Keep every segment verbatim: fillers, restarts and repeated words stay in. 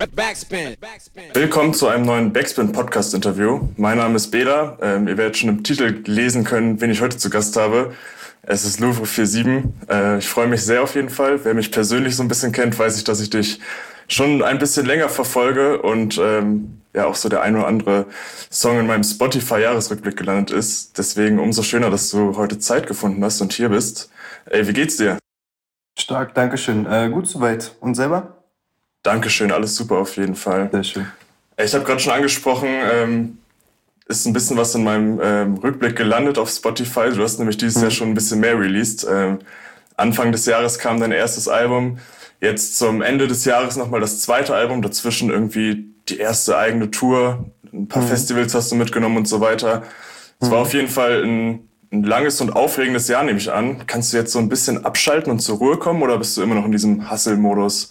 Backspin. Willkommen zu einem neuen Backspin-Podcast-Interview. Mein Name ist Bela. Ähm, ihr werdet schon im Titel lesen können, wen ich heute zu Gast habe. Es ist Louvre siebenundvierzig. Äh, ich freue mich sehr auf jeden Fall. Wer mich persönlich so ein bisschen kennt, weiß ich, dass ich dich schon ein bisschen länger verfolge und ähm, ja auch so der ein oder andere Song in meinem Spotify-Jahresrückblick gelandet ist. Deswegen umso schöner, dass du heute Zeit gefunden hast und hier bist. Ey, wie geht's dir? Stark, Dankeschön. Äh, gut soweit. Und selber? Dankeschön, alles super auf jeden Fall. Sehr schön. Ich habe gerade schon angesprochen, ähm, ist ein bisschen was in meinem ähm, Rückblick gelandet auf Spotify. Du hast nämlich dieses mhm. Jahr schon ein bisschen mehr released. Ähm, Anfang des Jahres kam dein erstes Album. Jetzt zum Ende des Jahres nochmal das zweite Album. Dazwischen irgendwie die erste eigene Tour. Ein paar mhm. Festivals hast du mitgenommen und so weiter. Es mhm. war auf jeden Fall ein, ein langes und aufregendes Jahr, nehme ich an. Kannst du jetzt so ein bisschen abschalten und zur Ruhe kommen oder bist du immer noch in diesem Hustle-Modus?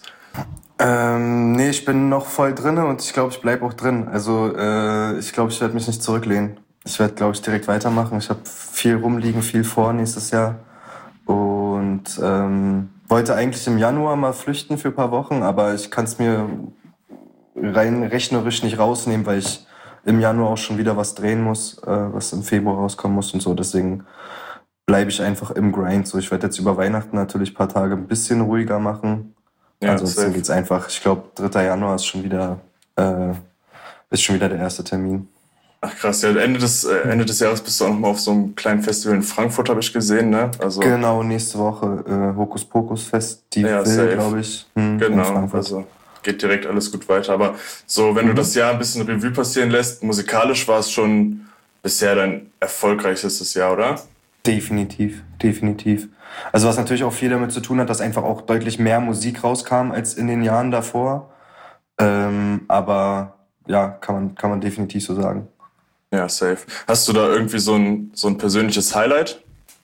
Ähm, nee, ich bin noch voll drinne und ich glaube, ich bleib auch drin. Also äh, ich glaube, ich werde mich nicht zurücklehnen. Ich werde, glaube ich, direkt weitermachen. Ich habe viel rumliegen, viel vor nächstes Jahr und ähm, wollte eigentlich im Januar mal flüchten für ein paar Wochen, aber ich kann es mir rein rechnerisch nicht rausnehmen, weil ich im Januar auch schon wieder was drehen muss, äh, was im Februar rauskommen muss und so. Deswegen bleibe ich einfach im Grind. So, ich werde jetzt über Weihnachten natürlich ein paar Tage ein bisschen ruhiger machen. Ja, ansonsten safe. Geht's einfach. Ich glaube, dritter Januar ist schon wieder äh, ist schon wieder der erste Termin. Ach krass, ja, Ende des äh, Ende des Jahres bist du auch noch mal auf so einem kleinen Festival in Frankfurt, habe ich gesehen, ne? Also genau, nächste Woche äh, Hokus Pokus Festival, ja, glaube ich. Hm, genau, also geht direkt alles gut weiter. Aber so, wenn mhm. du das Jahr ein bisschen Revue passieren lässt, musikalisch war es schon bisher dein erfolgreichstes Jahr, oder? Definitiv, definitiv. Also was natürlich auch viel damit zu tun hat, dass einfach auch deutlich mehr Musik rauskam als in den Jahren davor. Ähm, aber ja, kann man, kann man definitiv so sagen. Ja, safe. Hast du da irgendwie so ein, so ein persönliches Highlight?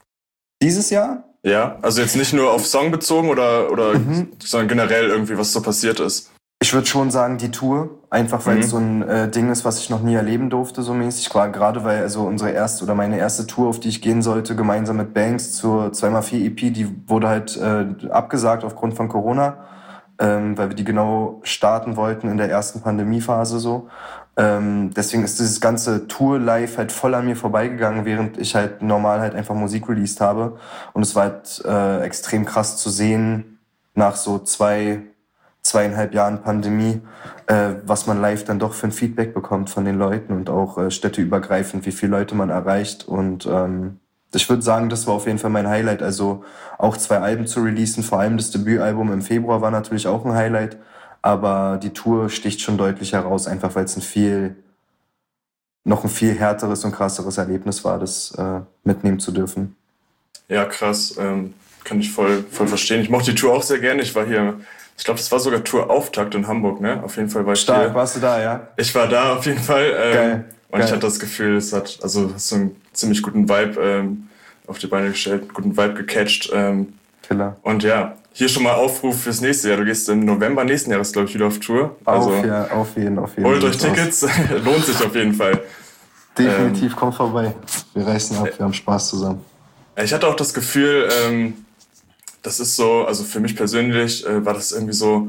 Dieses Jahr? Ja, also jetzt nicht nur auf Song bezogen oder, oder mhm. sondern generell irgendwie, was so passiert ist. Ich würde schon sagen, die Tour, einfach weil mhm. es so ein äh, Ding ist, was ich noch nie erleben durfte, so mäßig. Gerade weil also unsere erste oder meine erste Tour, auf die ich gehen sollte, gemeinsam mit Banks zur zwei mal vier E P, die wurde halt äh, abgesagt aufgrund von Corona, ähm, weil wir die genau starten wollten in der ersten Pandemiephase so. Ähm, deswegen ist dieses ganze Tour-Life halt voll an mir vorbeigegangen, während ich halt normal halt einfach Musik released habe. Und es war halt äh, extrem krass zu sehen, nach so zwei zweieinhalb Jahren Pandemie, äh, was man live dann doch für ein Feedback bekommt von den Leuten und auch äh, städteübergreifend, wie viele Leute man erreicht. Und ähm, ich würde sagen, das war auf jeden Fall mein Highlight. Also auch zwei Alben zu releasen, vor allem das Debütalbum im Februar war natürlich auch ein Highlight. Aber die Tour sticht schon deutlich heraus, einfach weil es ein viel, noch ein viel härteres und krasseres Erlebnis war, das äh, mitnehmen zu dürfen. Ja, krass. Ähm, kann ich voll, voll verstehen. Ich mochte die Tour auch sehr gerne. Ich war hier... Ich glaube, das war sogar Tour-Auftakt in Hamburg, ne? Auf jeden Fall war ich Stark, hier. warst du da, ja? Ich war da auf jeden Fall. Ähm, Geil. Und Geil. ich hatte das Gefühl, es hat also so einen ziemlich guten Vibe ähm, auf die Beine gestellt, einen guten Vibe gecatcht. Ähm, Killer. Und ja, hier schon mal Aufruf fürs nächste Jahr. Du gehst im November nächsten Jahres, glaube ich, wieder auf Tour. Also auf, ja, auf jeden, auf jeden. Holt euch Tickets, lohnt sich auf jeden Fall. Definitiv, ähm, kommt vorbei. Wir reißen ab, wir haben Spaß zusammen. Ich hatte auch das Gefühl, ähm, das ist so, also für mich persönlich äh, war das irgendwie so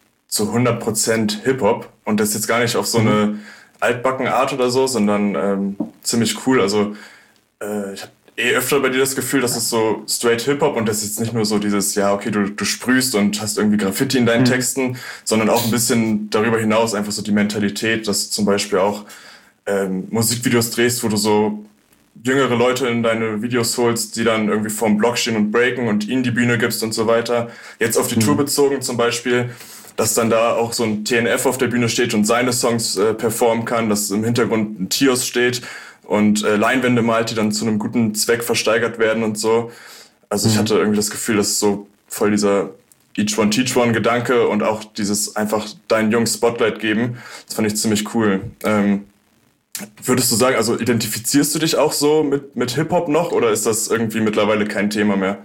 zu hundert Prozent Hip-Hop und das jetzt gar nicht auf so eine mhm. altbacken Art oder so, sondern ähm, ziemlich cool. Also äh, ich habe eh öfter bei dir das Gefühl, dass es so straight Hip-Hop und das ist jetzt nicht nur so dieses, ja okay, du, du sprühst und hast irgendwie Graffiti in deinen mhm. Texten, sondern auch ein bisschen darüber hinaus einfach so die Mentalität, dass du zum Beispiel auch ähm, Musikvideos drehst, wo du so jüngere Leute in deine Videos holst, die dann irgendwie vorm Block stehen und breaken und ihnen die Bühne gibst und so weiter. Jetzt auf die mhm. Tour bezogen zum Beispiel, dass dann da auch so ein T N F auf der Bühne steht und seine Songs äh, performen kann, dass im Hintergrund ein Tios steht und äh, Leinwände malt, die dann zu einem guten Zweck versteigert werden und so. Also mhm. ich hatte irgendwie das Gefühl, dass so voll dieser Each One Teach One Gedanke und auch dieses einfach deinen Jungs Spotlight geben, das fand ich ziemlich cool. Ähm, würdest du sagen, also identifizierst du dich auch so mit, mit Hip-Hop noch oder ist das irgendwie mittlerweile kein Thema mehr?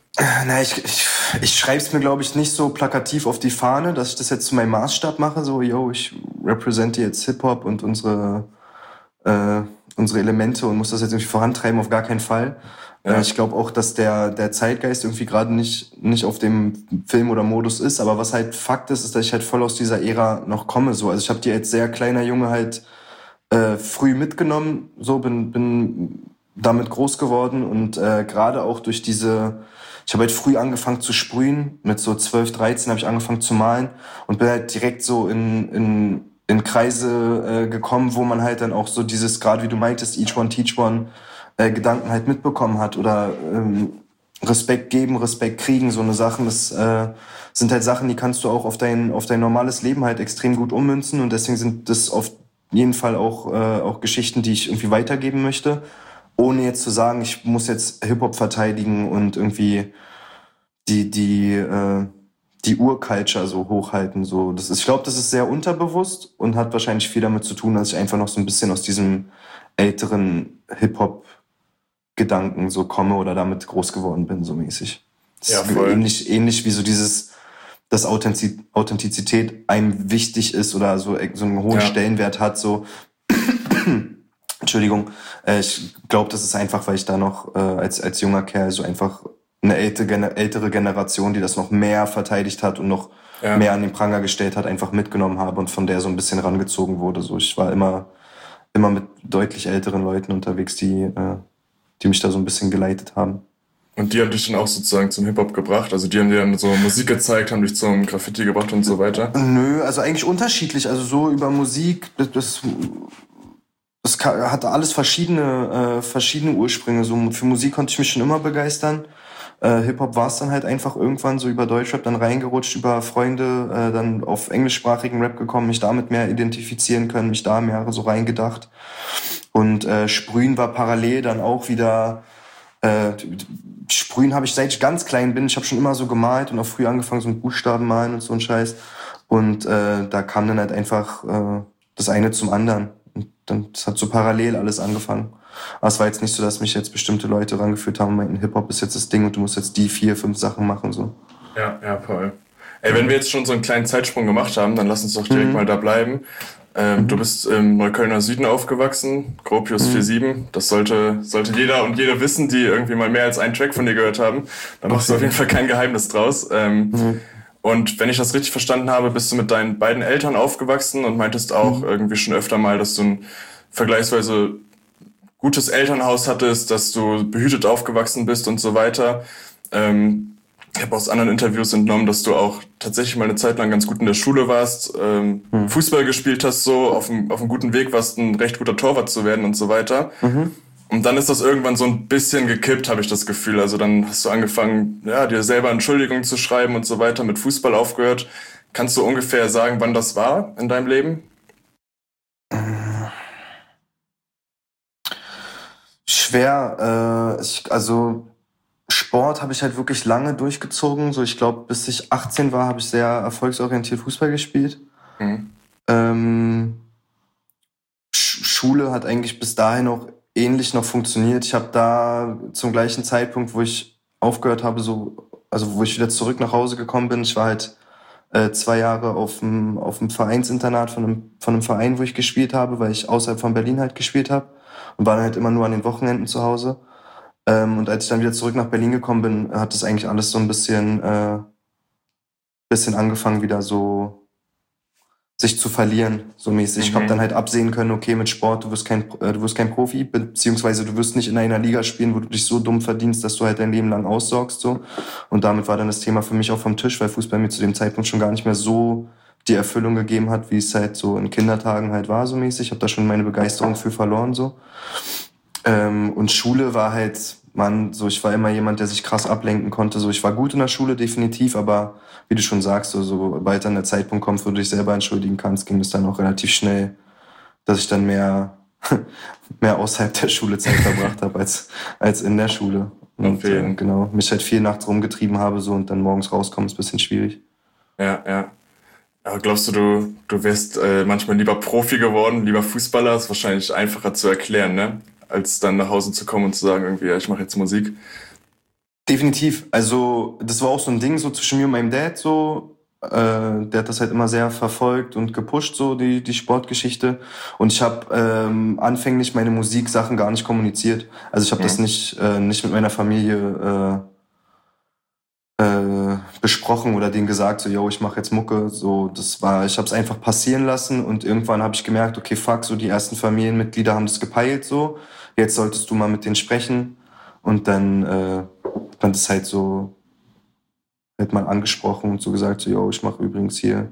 Na, ich, ich, ich schreibe es mir, glaube ich, nicht so plakativ auf die Fahne, dass ich das jetzt zu meinem Maßstab mache, so, yo, ich represente jetzt Hip-Hop und unsere, äh, unsere Elemente und muss das jetzt irgendwie vorantreiben, auf gar keinen Fall. Ja. Ich glaube auch, dass der, der Zeitgeist irgendwie gerade nicht, nicht auf dem Film oder Modus ist. Aber was halt Fakt ist, ist, dass ich halt voll aus dieser Ära noch komme. So. Also ich habe die als sehr kleiner Junge halt äh, früh mitgenommen, so bin, bin damit groß geworden und äh, gerade auch durch diese, ich habe halt früh angefangen zu sprühen, mit so zwölf, dreizehn habe ich angefangen zu malen und bin halt direkt so in, in, in Kreise äh, gekommen, wo man halt dann auch so dieses, gerade wie du meintest, each one teach one, äh, Gedanken halt mitbekommen hat oder ähm, Respekt geben, Respekt kriegen, so eine Sachen, das äh, sind halt Sachen, die kannst du auch auf dein, auf dein normales Leben halt extrem gut ummünzen und deswegen sind das auf jeden Fall auch, äh, auch Geschichten, die ich irgendwie weitergeben möchte, ohne jetzt zu sagen, ich muss jetzt Hip-Hop verteidigen und irgendwie die, die, äh, die Urculture so hochhalten, so. Das ist, ich glaube, das ist sehr unterbewusst und hat wahrscheinlich viel damit zu tun, dass ich einfach noch so ein bisschen aus diesem älteren Hip-Hop-Gedanken so komme oder damit groß geworden bin, so mäßig. Das ja, voll. Ist ähnlich, ähnlich wie so dieses, dass Authentiz- Authentizität einem wichtig ist oder so, so einen hohen ja. Stellenwert hat, so. Entschuldigung, äh, ich glaube, das ist einfach, weil ich da noch äh, als als junger Kerl so einfach eine ältere, ältere Generation, die das noch mehr verteidigt hat und noch ja. mehr an den Pranger gestellt hat, einfach mitgenommen habe und von der so ein bisschen rangezogen wurde. So, ich war immer immer mit deutlich älteren Leuten unterwegs, die äh, die mich da so ein bisschen geleitet haben. Und die haben dich dann auch sozusagen zum Hip-Hop gebracht? Also die haben dir dann so Musik gezeigt, haben dich zum Graffiti gebracht und so weiter? Nö, also eigentlich unterschiedlich. Also so über Musik, das, das, das hatte alles verschiedene, äh, verschiedene Ursprünge. So für Musik konnte ich mich schon immer begeistern. Äh, Hip-Hop war es dann halt einfach irgendwann so über Deutschrap dann reingerutscht, über Freunde, äh, dann auf englischsprachigen Rap gekommen, mich damit mehr identifizieren können, mich da mehr so reingedacht. Und äh, Sprühen war parallel dann auch wieder... Äh, Sprühen habe ich seit ich ganz klein bin. Ich habe schon immer so gemalt und auch früh angefangen so mit Buchstaben malen und so ein Scheiß. Und äh, da kam dann halt einfach äh, das eine zum anderen. Und dann das hat so parallel alles angefangen. Aber es war jetzt nicht so, dass mich jetzt bestimmte Leute rangeführt haben und meinten, Hip-Hop ist jetzt das Ding und du musst jetzt die vier, fünf Sachen machen. So. Ja, ja, voll. Ey, wenn wir jetzt schon so einen kleinen Zeitsprung gemacht haben, dann lass uns doch direkt mhm. mal da bleiben. Ähm, mhm. Du bist im Neuköllner Süden aufgewachsen, Gropius mhm. vier sieben. Das sollte sollte jeder und jede wissen, die irgendwie mal mehr als einen Track von dir gehört haben. Da machst du auf jeden Fall kein Geheimnis draus. Ähm, mhm. Und wenn ich das richtig verstanden habe, bist du mit deinen beiden Eltern aufgewachsen und meintest auch mhm. irgendwie schon öfter mal, dass du ein vergleichsweise gutes Elternhaus hattest, dass du behütet aufgewachsen bist und so weiter. Ähm, Ich habe aus anderen Interviews entnommen, dass du auch tatsächlich mal eine Zeit lang ganz gut in der Schule warst, ähm, mhm. Fußball gespielt hast, so auf einem auf einem guten Weg warst, ein recht guter Torwart zu werden und so weiter. Mhm. Und dann ist das irgendwann so ein bisschen gekippt, habe ich das Gefühl. Also dann hast du angefangen, ja, dir selber Entschuldigungen zu schreiben und so weiter, mit Fußball aufgehört. Kannst du ungefähr sagen, wann das war in deinem Leben? Schwer, äh, ich, also Sport habe ich halt wirklich lange durchgezogen. So, ich glaube, bis ich achtzehn war, habe ich sehr erfolgsorientiert Fußball gespielt. Mhm. Ähm, Sch- Schule hat eigentlich bis dahin auch ähnlich noch funktioniert. Ich habe da zum gleichen Zeitpunkt, wo ich aufgehört habe, so, also wo ich wieder zurück nach Hause gekommen bin, ich war halt äh, zwei Jahre auf dem auf dem Vereinsinternat von einem von einem Verein, wo ich gespielt habe, weil ich außerhalb von Berlin halt gespielt habe und war dann halt immer nur an den Wochenenden zu Hause. Ähm, und als ich dann wieder zurück nach Berlin gekommen bin, hat das eigentlich alles so ein bisschen, äh, bisschen angefangen, wieder so sich zu verlieren, so mäßig. Mhm. Ich habe dann halt absehen können, okay, mit Sport, du wirst kein, äh, du wirst kein Profi, beziehungsweise du wirst nicht in einer Liga spielen, wo du dich so dumm verdienst, dass du halt dein Leben lang aussorgst, so. Und damit war dann das Thema für mich auch vom Tisch, weil Fußball mir zu dem Zeitpunkt schon gar nicht mehr so die Erfüllung gegeben hat, wie es halt so in Kindertagen halt war, so mäßig. Ich habe da schon meine Begeisterung für verloren, so. Ähm, und Schule war halt, man, so, ich war immer jemand, der sich krass ablenken konnte. So, ich war gut in der Schule, definitiv, aber wie du schon sagst, so, sobald dann der Zeitpunkt kommt, wo du dich selber entschuldigen kannst, ging es dann auch relativ schnell, dass ich dann mehr, mehr außerhalb der Schulezeit verbracht habe als, als in der Schule. Und äh, genau, mich halt viel nachts rumgetrieben habe, so, und dann morgens rauskommen, ist ein bisschen schwierig. Ja, ja. Aber glaubst du, du, du wärst äh, manchmal lieber Profi geworden, lieber Fußballer? Ist wahrscheinlich einfacher zu erklären, ne? Als dann nach Hause zu kommen und zu sagen, irgendwie, ja, ich mache jetzt Musik. Definitiv. Also das war auch so ein Ding so zwischen mir und meinem Dad so. äh, der hat das halt immer sehr verfolgt und gepusht, so die, die Sportgeschichte. Und ich habe ähm, anfänglich meine Musiksachen gar nicht kommuniziert. Also ich habe das Mhm. nicht, äh, nicht mit meiner Familie äh, äh, besprochen oder denen gesagt, so, yo, ich mache jetzt Mucke. So, das war, ich habe es einfach passieren lassen und irgendwann habe ich gemerkt, okay, fuck, so die ersten Familienmitglieder haben das gepeilt, so. Jetzt solltest du mal mit denen sprechen. Und dann äh, hat man das halt so halt mal angesprochen und so gesagt, so, yo, ich mache übrigens hier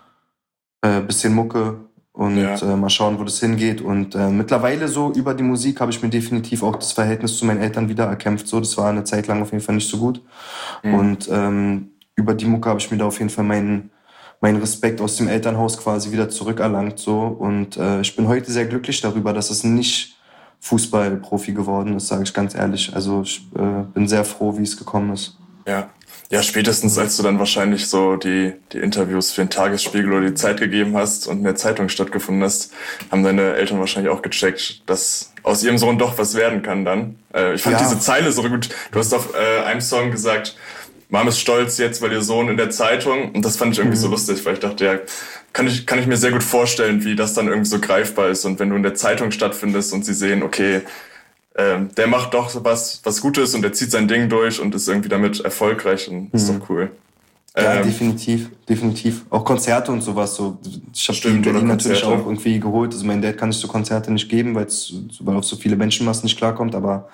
äh, bisschen Mucke und Ja. äh, mal schauen, wo das hingeht. Und äh, mittlerweile so über die Musik habe ich mir definitiv auch das Verhältnis zu meinen Eltern wieder erkämpft. So, das war eine Zeit lang auf jeden Fall nicht so gut. Mhm. Und ähm, über die Mucke habe ich mir da auf jeden Fall meinen meinen Respekt aus dem Elternhaus quasi wieder zurückerlangt. So. Und äh, ich bin heute sehr glücklich darüber, dass es nicht Fußballprofi geworden ist, sage ich ganz ehrlich. Also ich äh, bin sehr froh, wie es gekommen ist. Ja. Ja, spätestens als du dann wahrscheinlich so die, die Interviews für den Tagesspiegel oder die Zeit gegeben hast und in der Zeitung stattgefunden hast, haben deine Eltern wahrscheinlich auch gecheckt, dass aus ihrem Sohn doch was werden kann dann. Äh, ich fand Ja. diese Zeile so gut. Du hast auf äh, einem Song gesagt, Mom ist stolz jetzt, weil ihr Sohn in der Zeitung. Und das fand ich irgendwie Mhm. so lustig, weil ich dachte, ja, kann ich, kann ich mir sehr gut vorstellen, wie das dann irgendwie so greifbar ist. Und wenn du in der Zeitung stattfindest und sie sehen, okay, ähm, der macht doch was, was Gutes und der zieht sein Ding durch und ist irgendwie damit erfolgreich, und ist Mhm. doch cool. Ja, Ähm, definitiv, definitiv. Auch Konzerte und sowas. So, ich habe die Stimmt, in Berlin oder natürlich Konzerte. auch irgendwie geholt. Also mein Dad kann sich so Konzerte nicht geben, weil es weil auf so viele Menschenmassen nicht klarkommt. Aber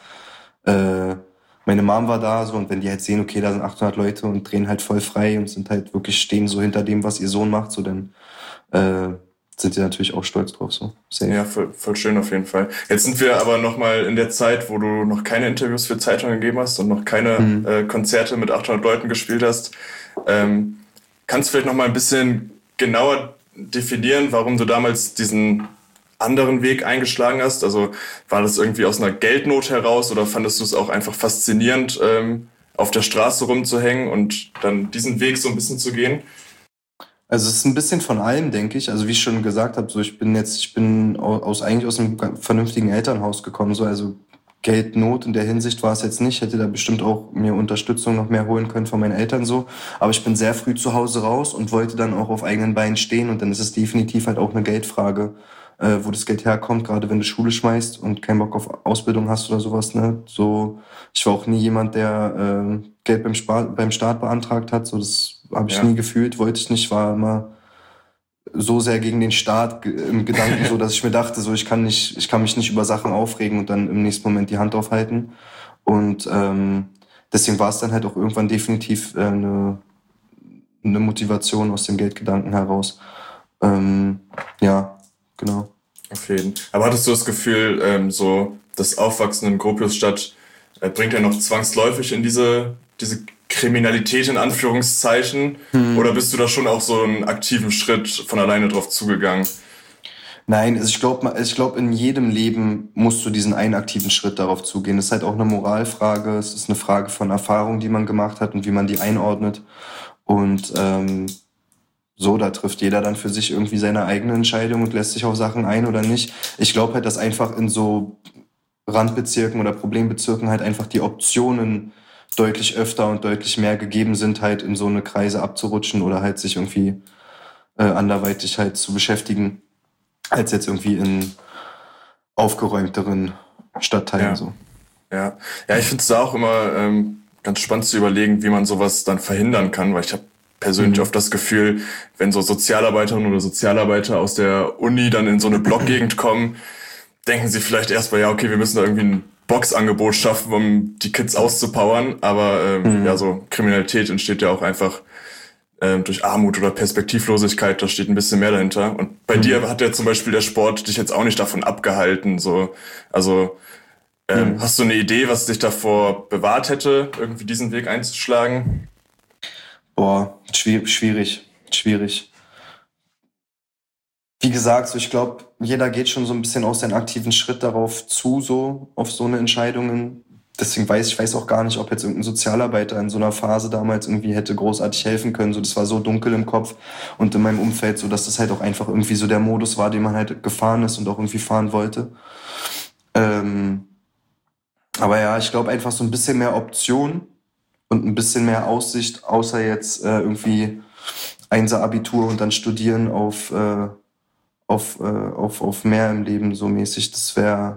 äh, meine Mom war da so, und wenn die halt sehen, okay, da sind achthundert Leute und drehen halt voll frei und sind halt wirklich stehen so hinter dem, was ihr Sohn macht, so dann äh, sind die natürlich auch stolz drauf. So safe. Ja, voll, voll schön auf jeden Fall. Jetzt sind wir aber nochmal in der Zeit, wo du noch keine Interviews für Zeitungen gegeben hast und noch keine Mhm. äh, Konzerte mit achthundert Leuten gespielt hast. Ähm, kannst du vielleicht nochmal ein bisschen genauer definieren, warum du damals diesen anderen Weg eingeschlagen hast? Also war das irgendwie aus einer Geldnot heraus oder fandest du es auch einfach faszinierend, ähm, auf der Straße rumzuhängen und dann diesen Weg so ein bisschen zu gehen? Also es ist ein bisschen von allem, denke ich. Also wie ich schon gesagt habe, so ich bin jetzt, ich bin au- aus eigentlich aus einem ga- vernünftigen Elternhaus gekommen. So, also Geldnot in der Hinsicht war es jetzt nicht. Hätte da bestimmt auch mir Unterstützung noch mehr holen können von meinen Eltern so. Aber ich bin sehr früh zu Hause raus und wollte dann auch auf eigenen Beinen stehen. Und dann ist es definitiv halt auch eine Geldfrage, äh, wo das Geld herkommt, gerade wenn du Schule schmeißt und keinen Bock auf Ausbildung hast oder sowas. Ne? So, ich war auch nie jemand, der äh, Geld beim, Spar beim Staat beantragt hat. So, das habe ich Ja. nie gefühlt, wollte ich nicht, war immer so sehr gegen den Staat ge- im Gedanken, so dass ich mir dachte, so ich kann nicht, ich kann mich nicht über Sachen aufregen und dann im nächsten Moment die Hand aufhalten. Und ähm, deswegen war es dann halt auch irgendwann definitiv äh, eine, eine Motivation aus dem Geldgedanken heraus. Ähm, ja, genau. Auf jeden. Aber hattest du das Gefühl, ähm, so das Aufwachsen in Gropiusstadt äh, bringt ja noch zwangsläufig in diese, diese Kriminalität in Anführungszeichen? Hm. Oder bist du da schon auch so einen aktiven Schritt von alleine drauf zugegangen? Nein, also ich glaube, ich glaube, in jedem Leben musst du diesen einen aktiven Schritt darauf zugehen. Das ist halt auch eine Moralfrage. Es ist eine Frage von Erfahrung, die man gemacht hat und wie man die einordnet. Und ähm, so, da trifft jeder dann für sich irgendwie seine eigene Entscheidung und lässt sich auf Sachen ein oder nicht. Ich glaube halt, dass einfach in so Randbezirken oder Problembezirken halt einfach die Optionen deutlich öfter und deutlich mehr gegeben sind, halt in so eine Kreise abzurutschen oder halt sich irgendwie äh, anderweitig halt zu beschäftigen, als jetzt irgendwie in aufgeräumteren Stadtteilen Ja. so. Ja, ja, ich finde es da auch immer ähm, ganz spannend zu überlegen, wie man sowas dann verhindern kann, weil ich habe persönlich Mhm. oft das Gefühl, wenn so Sozialarbeiterinnen oder Sozialarbeiter aus der Uni dann in so eine Blockgegend kommen, denken sie vielleicht erstmal, ja, okay, wir müssen da irgendwie ein Boxangebot schaffen, um die Kids auszupowern, aber ähm, Mhm. ja, so Kriminalität entsteht ja auch einfach ähm, durch Armut oder Perspektivlosigkeit, da steht ein bisschen mehr dahinter. Und bei Mhm. dir hat ja zum Beispiel der Sport dich jetzt auch nicht davon abgehalten, so, also ähm, Mhm. hast du eine Idee, was dich davor bewahrt hätte, irgendwie diesen Weg einzuschlagen? Boah, schwierig, schwierig, schwierig. Wie gesagt, so ich glaube, jeder geht schon so ein bisschen auch seinen aktiven Schritt darauf zu, so auf so eine Entscheidungen. Deswegen weiß ich weiß auch gar nicht, ob jetzt irgendein Sozialarbeiter in so einer Phase damals irgendwie hätte großartig helfen können. So, das war so dunkel im Kopf und in meinem Umfeld, so dass das halt auch einfach irgendwie so der Modus war, den man halt gefahren ist und auch irgendwie fahren wollte. Ähm, aber ja, ich glaube einfach so ein bisschen mehr Option und ein bisschen mehr Aussicht, außer jetzt äh, irgendwie Einser-Abitur und dann studieren auf, äh, auf, äh, auf, auf mehr im Leben so mäßig. Das wäre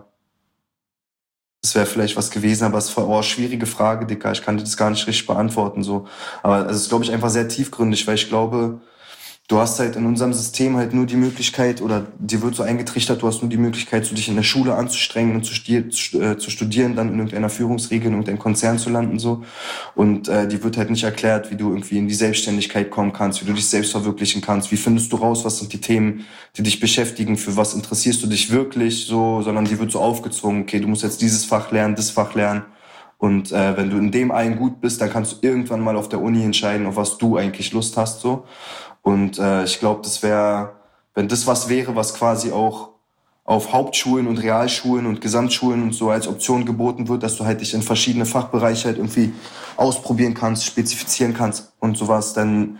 das wäre vielleicht was gewesen, aber es war oh, schwierige Frage, Dicker. Ich kann dir das gar nicht richtig beantworten. So. Aber es ist, glaube ich, einfach sehr tiefgründig, weil ich glaube, du hast halt in unserem System halt nur die Möglichkeit, oder dir wird so eingetrichtert, du hast nur die Möglichkeit, so dich in der Schule anzustrengen und zu, sti- zu, äh, zu studieren, dann in irgendeiner Führungsriege, in irgendeinem Konzern zu landen, so. Und äh, dir wird halt nicht erklärt, wie du irgendwie in die Selbstständigkeit kommen kannst, wie du dich selbst verwirklichen kannst, wie findest du raus, was sind die Themen, die dich beschäftigen, für was interessierst du dich wirklich, so, sondern dir wird so aufgezwungen, okay, du musst jetzt dieses Fach lernen, das Fach lernen. Und äh, wenn du in dem einen gut bist, dann kannst du irgendwann mal auf der Uni entscheiden, auf was du eigentlich Lust hast, so. Und äh, ich glaube, das wäre, wenn das was wäre, was quasi auch auf Hauptschulen und Realschulen und Gesamtschulen und so als Option geboten wird, dass du halt dich in verschiedene Fachbereiche halt irgendwie ausprobieren kannst, spezifizieren kannst und sowas, dann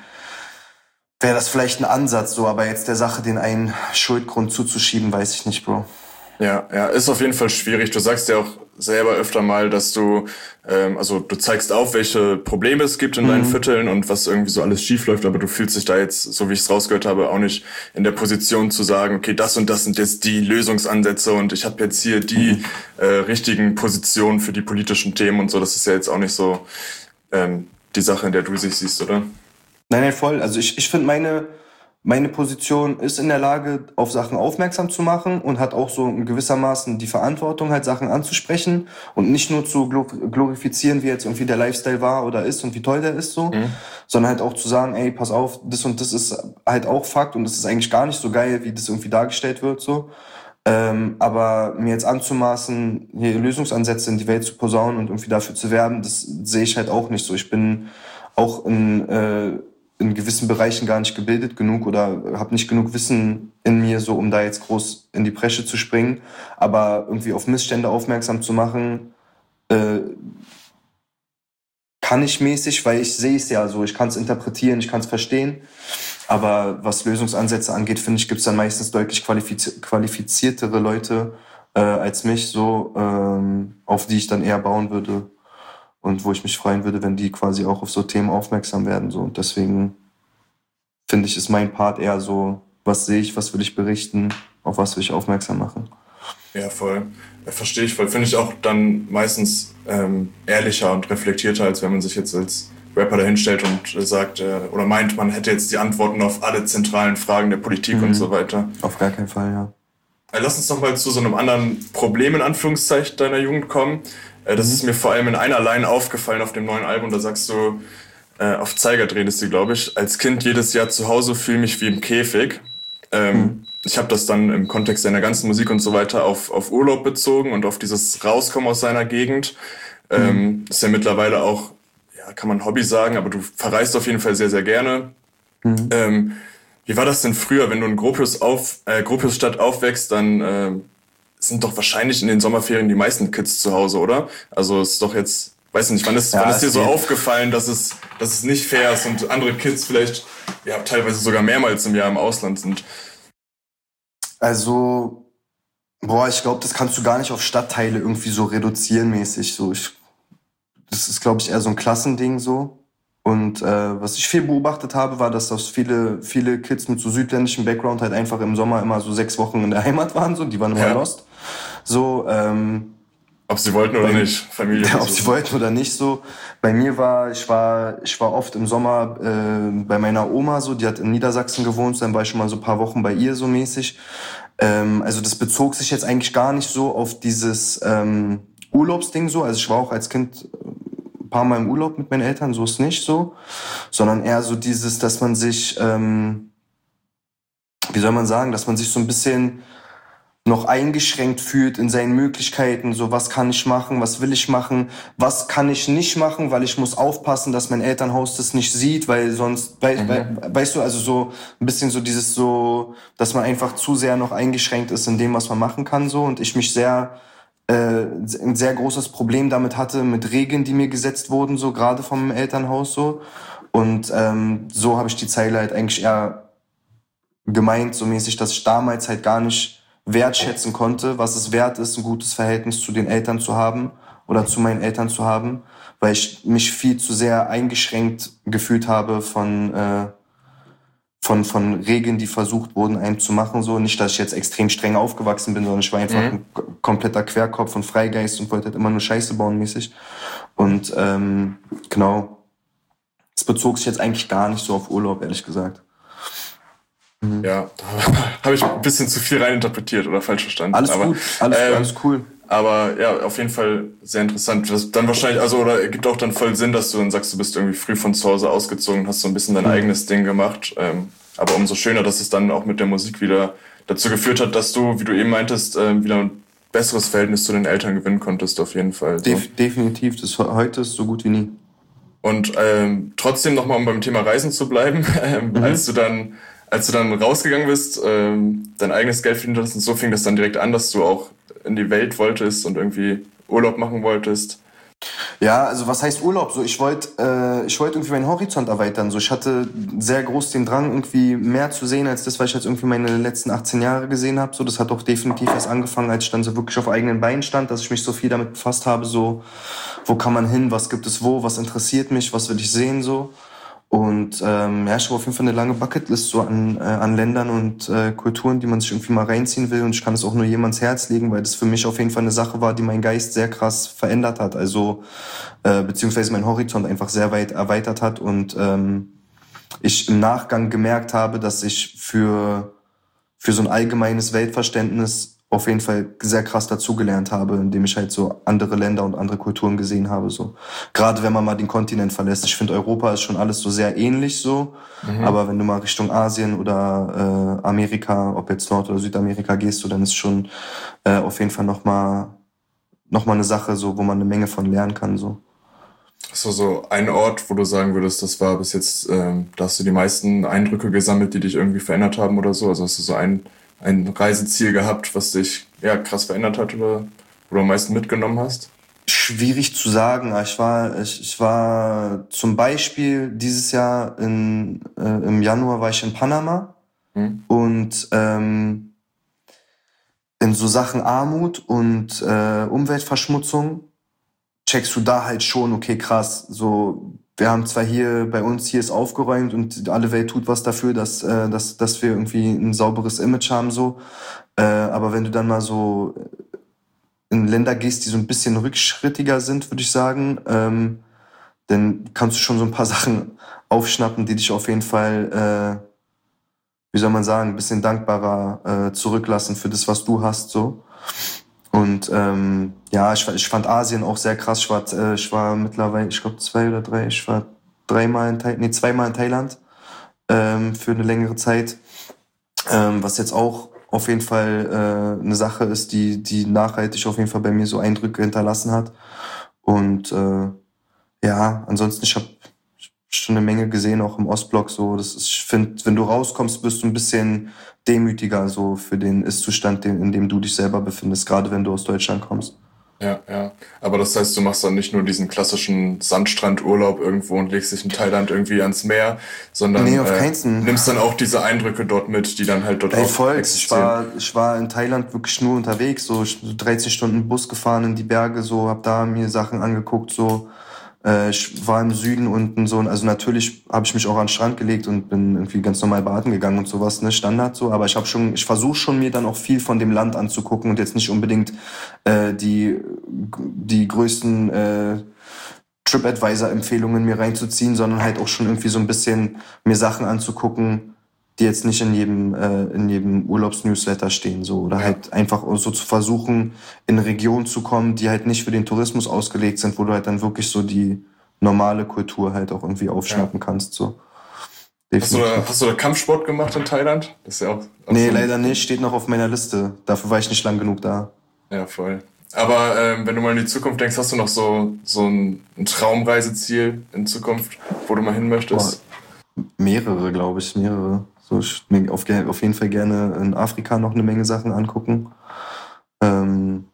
wäre das vielleicht ein Ansatz, so. Aber jetzt der Sache den einen Schuldgrund zuzuschieben, weiß ich nicht, Bro. Ja, ja, ist auf jeden Fall schwierig. Du sagst ja auch selber öfter mal, dass du, ähm, also du zeigst auf, welche Probleme es gibt in mhm. deinen Vierteln und was irgendwie so alles schief läuft, aber du fühlst dich da jetzt, so wie ich es rausgehört habe, auch nicht in der Position zu sagen, okay, das und das sind jetzt die Lösungsansätze und ich habe jetzt hier die mhm. äh, richtigen Positionen für die politischen Themen und so. Das ist ja jetzt auch nicht so ähm, die Sache, in der du dich siehst, oder? Nein, nein, voll. Also ich, ich finde meine... Meine Position ist in der Lage, auf Sachen aufmerksam zu machen und hat auch so in gewissermaßen die Verantwortung, halt Sachen anzusprechen und nicht nur zu glorifizieren, wie jetzt irgendwie der Lifestyle war oder ist und wie toll der ist, so, mhm. sondern halt auch zu sagen, ey, pass auf, das und das ist halt auch Fakt und das ist eigentlich gar nicht so geil, wie das irgendwie dargestellt wird, so. Ähm, aber mir jetzt anzumaßen, hier Lösungsansätze in die Welt zu posaunen und irgendwie dafür zu werben, das sehe ich halt auch nicht so. Ich bin auch in, äh, in gewissen Bereichen gar nicht gebildet genug oder habe nicht genug Wissen in mir, so um da jetzt groß in die Bresche zu springen. Aber irgendwie auf Missstände aufmerksam zu machen, äh, kann ich mäßig, weil ich sehe es ja so, ich kann es interpretieren, ich kann es verstehen. Aber was Lösungsansätze angeht, finde ich, gibt es dann meistens deutlich qualifiz- qualifiziertere Leute äh, als mich, so ähm, auf die ich dann eher bauen würde. Und wo ich mich freuen würde, wenn die quasi auch auf so Themen aufmerksam werden. So. Und deswegen finde ich, ist mein Part eher so, was sehe ich, was will ich berichten, auf was will ich aufmerksam machen. Ja, voll. Ja, verstehe ich voll. Finde ich auch dann meistens ähm, ehrlicher und reflektierter, als wenn man sich jetzt als Rapper dahinstellt und äh, sagt äh, oder meint, man hätte jetzt die Antworten auf alle zentralen Fragen der Politik mhm. und so weiter. Auf gar keinen Fall, ja. Lass uns noch mal zu so einem anderen Problem in Anführungszeichen deiner Jugend kommen. Das ist mir vor allem in einer Line aufgefallen auf dem neuen Album. Da sagst du, äh, auf Zeiger redest du, glaube ich, als Kind jedes Jahr zu Hause fühle mich wie im Käfig. Ähm, mhm. Ich habe das dann im Kontext seiner ganzen Musik und so weiter auf, auf Urlaub bezogen und auf dieses Rauskommen aus seiner Gegend. Ähm, mhm. Ist ja mittlerweile auch, ja, kann man Hobby sagen, aber du verreist auf jeden Fall sehr, sehr gerne. Mhm. Ähm, wie war das denn früher, wenn du in Gropius auf, äh, Gropiusstadt aufwächst, dann äh, sind doch wahrscheinlich in den Sommerferien die meisten Kids zu Hause, oder? Also es ist doch jetzt, weiß nicht, wann ist, ja, wann ist dir so aufgefallen, dass es, dass es nicht fair ist und andere Kids vielleicht ja teilweise sogar mehrmals im Jahr im Ausland sind? Also, boah, ich glaube, das kannst du gar nicht auf Stadtteile irgendwie so reduzieren mäßig. So, ich, das ist, glaube ich, eher so ein Klassending so. Und äh, was ich viel beobachtet habe, war, dass das viele viele Kids mit so südländischem Background halt einfach im Sommer immer so sechs Wochen in der Heimat waren, so, die waren immer ja. lost. So, ähm, ob sie wollten oder bei, nicht, Familie. Ja, ob sie wollten oder nicht, so. Bei mir war, ich war, ich war oft im Sommer äh, bei meiner Oma, so, die hat in Niedersachsen gewohnt, dann war ich schon mal so ein paar Wochen bei ihr, so mäßig. Ähm, also das bezog sich jetzt eigentlich gar nicht so auf dieses ähm, Urlaubsding so. Also ich war auch als Kind ein paar Mal im Urlaub mit meinen Eltern, so ist nicht so, sondern eher so dieses, dass man sich, ähm, wie soll man sagen, dass man sich so ein bisschen noch eingeschränkt fühlt in seinen Möglichkeiten, so was kann ich machen, was will ich machen, was kann ich nicht machen, weil ich muss aufpassen, dass mein Elternhaus das nicht sieht, weil sonst, weil, mhm. weil, weißt du, also so ein bisschen so dieses so, dass man einfach zu sehr noch eingeschränkt ist in dem, was man machen kann, so, und ich mich sehr äh, ein sehr großes Problem damit hatte, mit Regeln, die mir gesetzt wurden, so gerade vom Elternhaus so. Und ähm, so habe ich die Zeile halt eigentlich eher gemeint, so mäßig, dass ich damals halt gar nicht wertschätzen konnte, was es wert ist, ein gutes Verhältnis zu den Eltern zu haben oder zu meinen Eltern zu haben, weil ich mich viel zu sehr eingeschränkt gefühlt habe von äh, von, von Regeln, die versucht wurden, einem zu machen. So nicht, dass ich jetzt extrem streng aufgewachsen bin, sondern ich war einfach mhm. ein kompletter Querkopf und Freigeist und wollte halt immer nur Scheiße bauen mäßig. Und ähm, genau, es bezog sich jetzt eigentlich gar nicht so auf Urlaub, ehrlich gesagt. Mhm. Ja, da habe ich ein bisschen zu viel reininterpretiert oder falsch verstanden. Alles aber, gut, alles, ähm, alles cool. Aber ja, auf jeden Fall sehr interessant. Das dann wahrscheinlich, also, oder ergibt auch dann voll Sinn, dass du dann sagst, du bist irgendwie früh von zu Hause ausgezogen und hast so ein bisschen dein mhm. eigenes Ding gemacht. Ähm, aber umso schöner, dass es dann auch mit der Musik wieder dazu geführt hat, dass du, wie du eben meintest, äh, wieder ein besseres Verhältnis zu den Eltern gewinnen konntest, auf jeden Fall. So. Def- definitiv, das heute ist so gut wie nie. Und ähm, trotzdem nochmal, um beim Thema Reisen zu bleiben, ähm, mhm. als du dann als du dann rausgegangen bist, ähm, dein eigenes Geld verdient hast und so fing das dann direkt an, dass du auch in die Welt wolltest und irgendwie Urlaub machen wolltest. Ja, also was heißt Urlaub? So, ich wollte, äh, ich wollte irgendwie meinen Horizont erweitern. So, ich hatte sehr groß den Drang, irgendwie mehr zu sehen als das, was ich jetzt irgendwie meine letzten achtzehn Jahre gesehen habe. So, das hat auch definitiv erst angefangen, als ich dann so wirklich auf eigenen Beinen stand, dass ich mich so viel damit befasst habe. So, wo kann man hin? Was gibt es wo? Was interessiert mich? Was will ich sehen? So. Und ähm, ja, ich habe auf jeden Fall eine lange Bucketlist so an, äh, an Ländern und äh, Kulturen, die man sich irgendwie mal reinziehen will. Und ich kann es auch nur jemands Herz legen, weil das für mich auf jeden Fall eine Sache war, die meinen Geist sehr krass verändert hat. Also äh, beziehungsweise meinen Horizont einfach sehr weit erweitert hat. Und ähm, ich im Nachgang gemerkt habe, dass ich für, für so ein allgemeines Weltverständnis auf jeden Fall sehr krass dazugelernt habe, indem ich halt so andere Länder und andere Kulturen gesehen habe. So gerade wenn man mal den Kontinent verlässt. Ich finde, Europa ist schon alles so sehr ähnlich so. Mhm. Aber wenn du mal Richtung Asien oder äh, Amerika, ob jetzt Nord- oder Südamerika gehst, so, dann ist schon äh, auf jeden Fall nochmal noch mal eine Sache, so, wo man eine Menge von lernen kann. So. Hast du so einen Ort, wo du sagen würdest, das war bis jetzt, ähm, da hast du die meisten Eindrücke gesammelt, die dich irgendwie verändert haben oder so? Also hast du so ein ein Reiseziel gehabt, was dich ja krass verändert hat oder wo du am meisten mitgenommen hast? Schwierig zu sagen. Ich war, ich, ich war zum Beispiel dieses Jahr in, äh, im Januar war ich in Panama hm. und ähm, in so Sachen Armut und äh, Umweltverschmutzung checkst du da halt schon, okay, krass, so wir haben zwar hier, bei uns hier ist aufgeräumt und alle Welt tut was dafür, dass, äh, dass, dass wir irgendwie ein sauberes Image haben, so. Äh, aber wenn du dann mal so in Länder gehst, die so ein bisschen rückschrittiger sind, würde ich sagen, ähm, dann kannst du schon so ein paar Sachen aufschnappen, die dich auf jeden Fall, äh, wie soll man sagen, ein bisschen dankbarer äh, zurücklassen für das, was du hast, so. Und ähm, ja, ich, ich fand Asien auch sehr krass. Ich war, äh, ich war mittlerweile, ich glaube zwei oder drei, ich war dreimal in Thailand, nee, zweimal in Thailand ähm, für eine längere Zeit. Ähm, was jetzt auch auf jeden Fall äh, eine Sache ist, die, die nachhaltig auf jeden Fall bei mir so Eindrücke hinterlassen hat. Und äh, ja, ansonsten, ich habe schon eine Menge gesehen, auch im Ostblock. So, das ist, ich finde, wenn du rauskommst, bist du ein bisschen demütiger so für den Ist-Zustand, in dem du dich selber befindest, gerade wenn du aus Deutschland kommst. Ja, ja. Aber das heißt, du machst dann nicht nur diesen klassischen Sandstrandurlaub irgendwo und legst dich in Thailand irgendwie ans Meer, sondern nee, auf äh, keinen. nimmst dann auch diese Eindrücke dort mit, die dann halt dort Ey, auch voll. existieren. Ich war, ich war in Thailand wirklich nur unterwegs, so dreizehn Stunden Bus gefahren in die Berge, so hab da mir Sachen angeguckt, so. Ich war im Süden unten so, also natürlich habe ich mich auch an den Strand gelegt und bin irgendwie ganz normal baden gegangen und sowas, ne, Standard so, aber ich habe schon, ich versuche schon mir dann auch viel von dem Land anzugucken und jetzt nicht unbedingt äh, die die größten äh, TripAdvisor-Empfehlungen mir reinzuziehen, sondern halt auch schon irgendwie so ein bisschen mir Sachen anzugucken, die jetzt nicht in jedem äh, in jedem Urlaubsnewsletter stehen, so, oder ja. halt einfach so zu versuchen, in Regionen zu kommen, die halt nicht für den Tourismus ausgelegt sind, wo du halt dann wirklich so die normale Kultur halt auch irgendwie aufschnappen ja. kannst, so. Hast du, da, hast du da Kampfsport gemacht in Thailand? Das ist ja auch, auch nee, so leider nicht, steht noch auf meiner Liste. Dafür war ich nicht lang genug da. Ja, voll. Aber ähm, wenn du mal in die Zukunft denkst, hast du noch so so ein, ein Traumreiseziel in Zukunft, wo du mal hin möchtest? Boah, mehrere, glaube ich, mehrere. So, ich mir auf, auf jeden Fall gerne in Afrika noch eine Menge Sachen angucken. Ähm,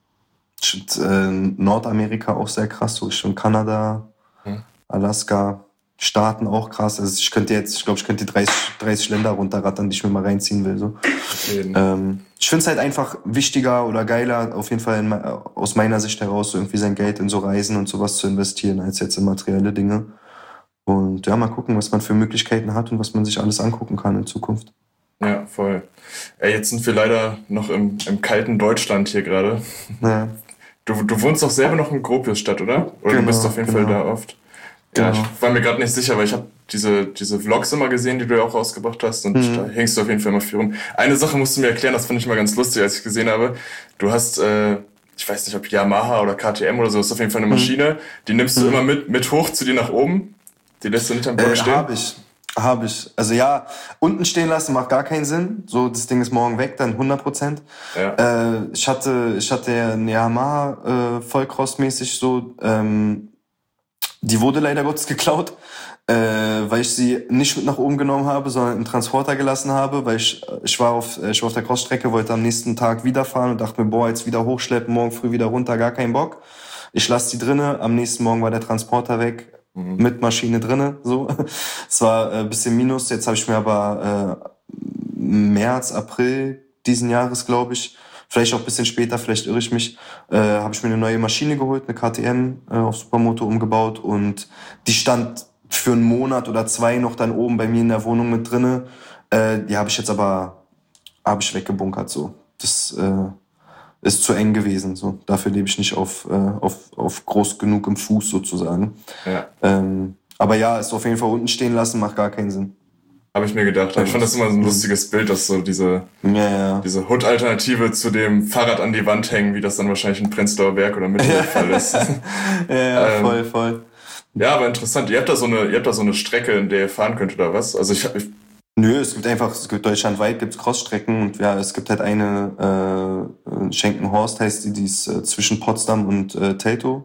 äh, Nordamerika auch sehr krass, so Richtung Kanada, hm. Alaska, Staaten auch krass. Also ich könnte jetzt, ich glaube, ich könnte die dreißig, dreißig Länder runterrattern, die ich mir mal reinziehen will. So. Ähm, ich finde es halt einfach wichtiger oder geiler, auf jeden Fall in, aus meiner Sicht heraus, so irgendwie sein Geld in so Reisen und sowas zu investieren, als jetzt in materielle Dinge. Und ja, mal gucken, was man für Möglichkeiten hat und was man sich alles angucken kann in Zukunft. Ja, voll. Ey, jetzt sind wir leider noch im, im kalten Deutschland hier gerade. Ja. Du, du wohnst doch selber noch in Gropiusstadt, oder? Oder Genau, du bist auf jeden genau. Fall da oft. Ja, Genau. ich war mir gerade nicht sicher, weil ich habe diese, diese Vlogs immer gesehen, die du ja auch rausgebracht hast, und Mhm. da hängst du auf jeden Fall immer viel rum. Eine Sache musst du mir erklären, das fand ich mal ganz lustig, als ich gesehen habe. Du hast, äh, ich weiß nicht, ob Yamaha oder K T M oder so, das ist auf jeden Fall eine Maschine, die nimmst du Mhm. immer mit, mit hoch zu dir nach oben, die lässt du nicht am Block Äh, stehen. habe ich. Habe ich. Also ja, unten stehen lassen macht gar keinen Sinn. So, das Ding ist morgen weg, dann hundert Prozent. Ja. Äh, ich hatte, ich hatte ja eine Yamaha äh, Vollcross-mäßig so. Ähm, die wurde leider Gottes geklaut, äh, weil ich sie nicht mit nach oben genommen habe, sondern im Transporter gelassen habe, weil ich, ich war auf, ich war auf der Crossstrecke, wollte am nächsten Tag wieder fahren und dachte mir, boah, jetzt wieder hochschleppen, morgen früh wieder runter, gar keinen Bock. Ich lasse die drinne, am nächsten Morgen war der Transporter weg, Mhm. mit Maschine drinne, so. Es war ein äh, bisschen Minus, jetzt habe ich mir aber äh, März, April diesen Jahres, glaube ich, vielleicht auch ein bisschen später, vielleicht irre ich mich, äh, habe ich mir eine neue Maschine geholt, eine K T M äh, auf Supermoto umgebaut und die stand für einen Monat oder zwei noch dann oben bei mir in der Wohnung mit drinne. Äh, die habe ich jetzt aber, habe ich weggebunkert, so. Das äh, ist zu eng gewesen, so. Dafür lebe ich nicht auf, äh, auf, auf groß genug im Fuß sozusagen. Ja. Ähm, aber ja, ist auf jeden Fall unten stehen lassen, macht gar keinen Sinn. Habe ich mir gedacht. Ich fand das immer so ein lustiges Bild, dass so diese, Ja, ja. diese Hood-Alternative zu dem Fahrrad an die Wand hängen, wie das dann wahrscheinlich in Prenzlauer Berg oder Mitte der Fall ist. Ja, ja, Ähm, voll, voll. Ja, aber interessant. Ihr habt da so eine, ihr habt da so eine Strecke, in der ihr fahren könnt, oder was? Also ich, ich Nö, es gibt einfach, es gibt deutschlandweit gibt's Crossstrecken und ja, es gibt halt eine, äh, Schenkenhorst heißt die, die ist äh, zwischen Potsdam und äh, Teltow.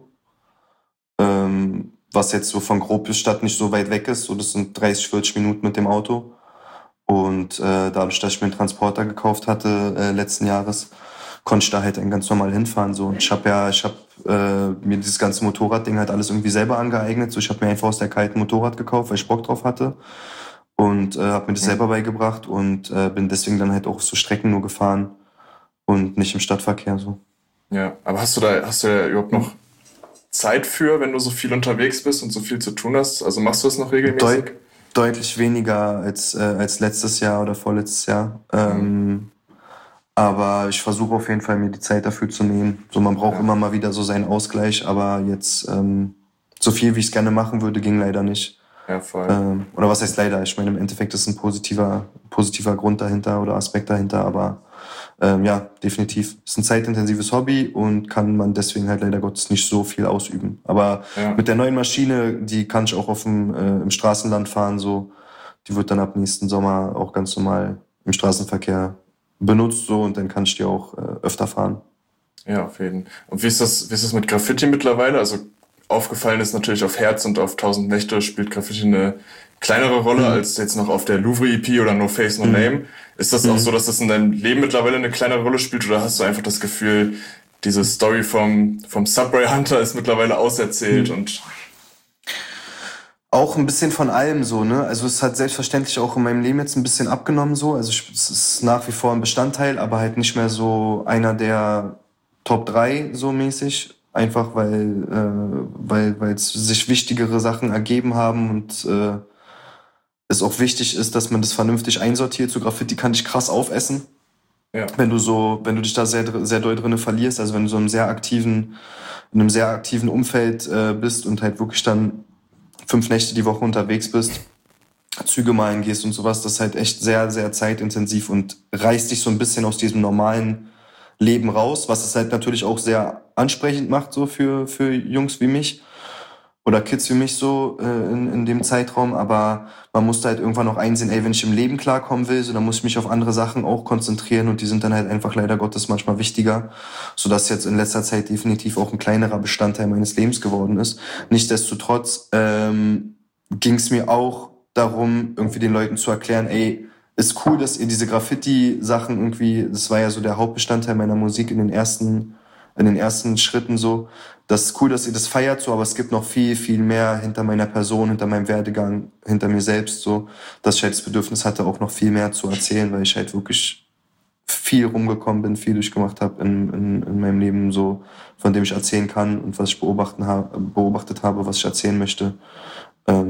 Ähm, was jetzt so von Gropiusstadt nicht so weit weg ist, so das sind dreißig, vierzig Minuten mit dem Auto. Und äh, dadurch, dass ich mir einen Transporter gekauft hatte äh, letzten Jahres, konnte ich da halt dann ganz normal hinfahren. So. Ich habe ja, ich habe äh, mir dieses ganze Motorradding halt alles irgendwie selber angeeignet. So, ich habe mir einfach aus der kalten Motorrad gekauft, weil ich Bock drauf hatte. Und äh, habe mir das selber beigebracht und äh, bin deswegen dann halt auch so Strecken nur gefahren und nicht im Stadtverkehr so. Ja, aber hast du da, hast du da überhaupt noch Zeit für, wenn du so viel unterwegs bist und so viel zu tun hast? Also machst du das noch regelmäßig? Deut- deutlich weniger als äh, als letztes Jahr oder vorletztes Jahr. Ähm, mhm. Aber ich versuche auf jeden Fall, mir die Zeit dafür zu nehmen. So, man braucht ja. immer mal wieder so seinen Ausgleich, aber jetzt ähm, so viel, wie ich es gerne machen würde, ging leider nicht. Ja, voll. Ähm, oder was heißt leider? Ich meine, im Endeffekt ist ein positiver, positiver Grund dahinter oder Aspekt dahinter, aber ähm, ja, definitiv. Ist ein zeitintensives Hobby und kann man deswegen halt leider Gottes nicht so viel ausüben. Aber ja. mit der neuen Maschine, die kann ich auch auf dem, äh, im Straßenland fahren, so. Die wird dann ab nächsten Sommer auch ganz normal im Straßenverkehr benutzt, so, und dann kann ich die auch äh, öfter fahren. Ja, auf jeden Fall. Und wie ist das, wie ist das mit Graffiti mittlerweile? Also, aufgefallen ist natürlich, auf Herz und auf Tausend Nächte spielt Graffiti eine kleinere Rolle mhm. als jetzt noch auf der Louvre E P oder No Face, No mhm. Name. Ist das mhm. auch so, dass das in deinem Leben mittlerweile eine kleinere Rolle spielt, oder hast du einfach das Gefühl, diese Story vom, vom Subway Hunter ist mittlerweile auserzählt mhm. und... Auch ein bisschen von allem so, ne? Also es hat selbstverständlich auch in meinem Leben jetzt ein bisschen abgenommen so. Also ich, es ist nach wie vor ein Bestandteil, aber halt nicht mehr so einer der Top drei so mäßig. Einfach weil äh, weil weil es sich wichtigere Sachen ergeben haben und äh, es auch wichtig ist, dass man das vernünftig einsortiert. So Graffiti kann dich krass aufessen, ja. wenn du so, wenn du dich da sehr sehr doll drinne verlierst. Also wenn du so einem sehr aktiven, in einem sehr aktiven Umfeld äh, bist und halt wirklich dann fünf Nächte die Woche unterwegs bist, Züge malen gehst und sowas, das ist halt echt sehr sehr zeitintensiv und reißt dich so ein bisschen aus diesem normalen Leben raus, was es halt natürlich auch sehr ansprechend macht, so für, für Jungs wie mich oder Kids wie mich so äh, in, in dem Zeitraum, aber man musste halt irgendwann noch einsehen, ey, wenn ich im Leben klarkommen will, so, dann muss ich mich auf andere Sachen auch konzentrieren und die sind dann halt einfach leider Gottes manchmal wichtiger, sodass jetzt in letzter Zeit definitiv auch ein kleinerer Bestandteil meines Lebens geworden ist. Nichtsdestotrotz ähm, ging es mir auch darum, irgendwie den Leuten zu erklären, ey, ist cool, dass ihr diese Graffiti-Sachen irgendwie, das war ja so der Hauptbestandteil meiner Musik in den ersten, in den ersten Schritten so. Das ist cool, dass ihr das feiert so, aber es gibt noch viel, viel mehr hinter meiner Person, hinter meinem Werdegang, hinter mir selbst so, dass ich halt das Bedürfnis hatte, auch noch viel mehr zu erzählen, weil ich halt wirklich viel rumgekommen bin, viel durchgemacht habe in, in, in meinem Leben so, von dem ich erzählen kann und was ich beobachten habe, beobachtet habe, was ich erzählen möchte. Ähm,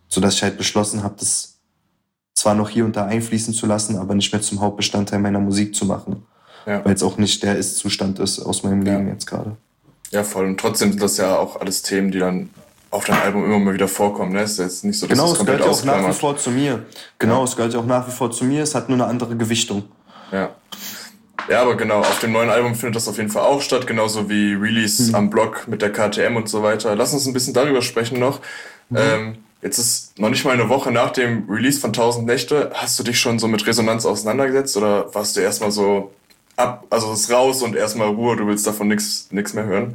sodass ich halt beschlossen habe, das zwar noch hier und da einfließen zu lassen, aber nicht mehr zum Hauptbestandteil meiner Musik zu machen. Ja. Weil es auch nicht der Ist-Zustand ist aus meinem Leben ja. jetzt gerade. Ja, voll. Und trotzdem sind das ja auch alles Themen, die dann auf deinem Album immer mal wieder vorkommen. Ne? Ist jetzt nicht so, dass genau, es es gehört ja auch nach wie vor zu mir. Genau, ja. es gehört ja auch nach wie vor zu mir. Es hat nur eine andere Gewichtung. Ja. Ja, aber genau, auf dem neuen Album findet das auf jeden Fall auch statt, genauso wie Release mhm. am Blog mit der K T M und so weiter. Lass uns ein bisschen darüber sprechen noch. Mhm. Ähm, jetzt ist noch nicht mal eine Woche nach dem Release von Tausend Nächte. Hast du dich schon so mit Resonanz auseinandergesetzt oder warst du erstmal so ab, also es ist raus und erstmal Ruhe, du willst davon nichts nichts mehr hören?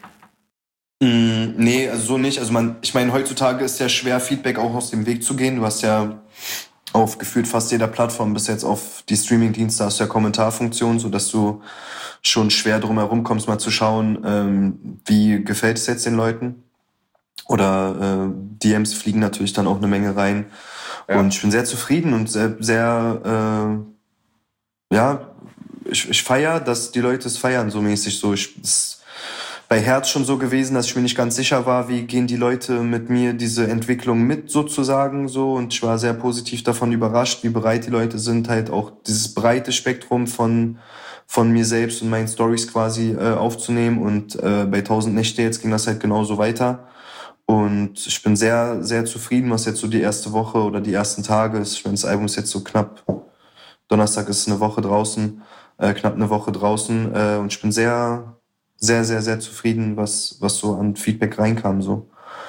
Mm, nee, also so nicht. Also man, ich meine, heutzutage ist ja schwer, Feedback auch aus dem Weg zu gehen. Du hast ja auf gefühlt fast jeder Plattform bis jetzt auf die Streaming-Dienste hast du ja Kommentarfunktion, sodass du schon schwer drum herum kommst, mal zu schauen, ähm, wie gefällt es jetzt den Leuten. Oder äh, D Ms fliegen natürlich dann auch eine Menge rein. Ja. Und ich bin sehr zufrieden und sehr, sehr äh, ja, ich, ich feiere, dass die Leute es feiern, so mäßig. So, ich, es, bei Herz schon so gewesen, dass ich mir nicht ganz sicher war, wie gehen die Leute mit mir diese Entwicklung mit sozusagen so, und ich war sehr positiv davon überrascht, wie bereit die Leute sind, halt auch dieses breite Spektrum von von mir selbst und meinen Stories quasi äh, aufzunehmen, und äh, bei Tausend Nächte jetzt ging das halt genauso weiter, und ich bin sehr, sehr zufrieden, was jetzt so die erste Woche oder die ersten Tage ist. Ich meine, das Album ist jetzt so knapp, Donnerstag ist eine Woche draußen, äh, knapp eine Woche draußen, äh, und ich bin sehr sehr, sehr, sehr zufrieden, was, was so an Feedback reinkam, so.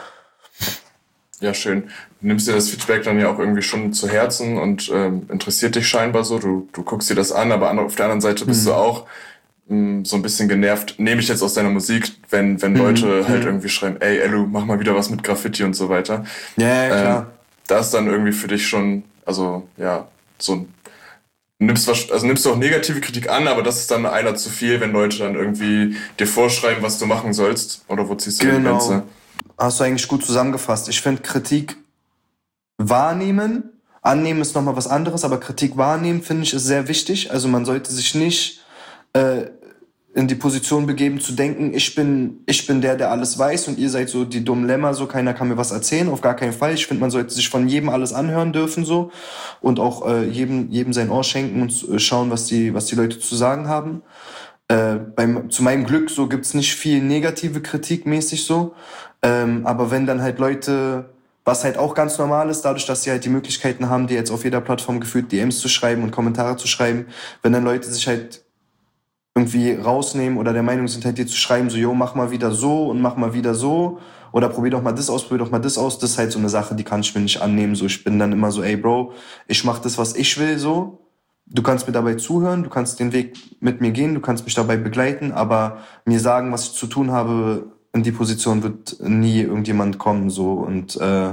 Ja, schön. Du nimmst dir das Feedback dann ja auch irgendwie schon zu Herzen und ähm, interessiert dich scheinbar so. Du, du guckst dir das an, aber auf der anderen Seite bist mhm. du auch mh, so ein bisschen genervt, nehme ich jetzt aus deiner Musik, wenn, wenn Leute mhm. halt irgendwie schreiben, ey, Elu, mach mal wieder was mit Graffiti und so weiter. Ja, ja, klar. Ähm, da ist dann irgendwie für dich schon, also, ja, so ein Nimmst, also nimmst du auch negative Kritik an, aber das ist dann einer zu viel, wenn Leute dann irgendwie dir vorschreiben, was du machen sollst. Oder wo ziehst du genau. die Grenze? Hast du eigentlich gut zusammengefasst. Ich finde, Kritik wahrnehmen, annehmen ist nochmal was anderes, aber Kritik wahrnehmen, finde ich, ist sehr wichtig. Also man sollte sich nicht äh, in die Position begeben, zu denken, ich bin ich bin der, der alles weiß und ihr seid so die dummen Lämmer, so keiner kann mir was erzählen, auf gar keinen Fall. Ich finde, man sollte sich von jedem alles anhören dürfen, so, und auch äh, jedem jedem sein Ohr schenken und äh, schauen, was die was die Leute zu sagen haben. Äh, beim zu meinem Glück so gibt's nicht viel negative Kritik mäßig so, ähm, aber wenn dann halt Leute, was halt auch ganz normal ist, dadurch, dass sie halt die Möglichkeiten haben, die jetzt auf jeder Plattform gefühlt D Ms zu schreiben und Kommentare zu schreiben, wenn dann Leute sich halt irgendwie rausnehmen oder der Meinung sind, halt dir zu schreiben, so, jo, mach mal wieder so und mach mal wieder so oder probier doch mal das aus, probier doch mal das aus, das ist halt so eine Sache, die kann ich mir nicht annehmen, so, ich bin dann immer so, ey, Bro, ich mach das, was ich will, so, du kannst mir dabei zuhören, du kannst den Weg mit mir gehen, du kannst mich dabei begleiten, aber mir sagen, was ich zu tun habe, in die Position wird nie irgendjemand kommen, so, und äh,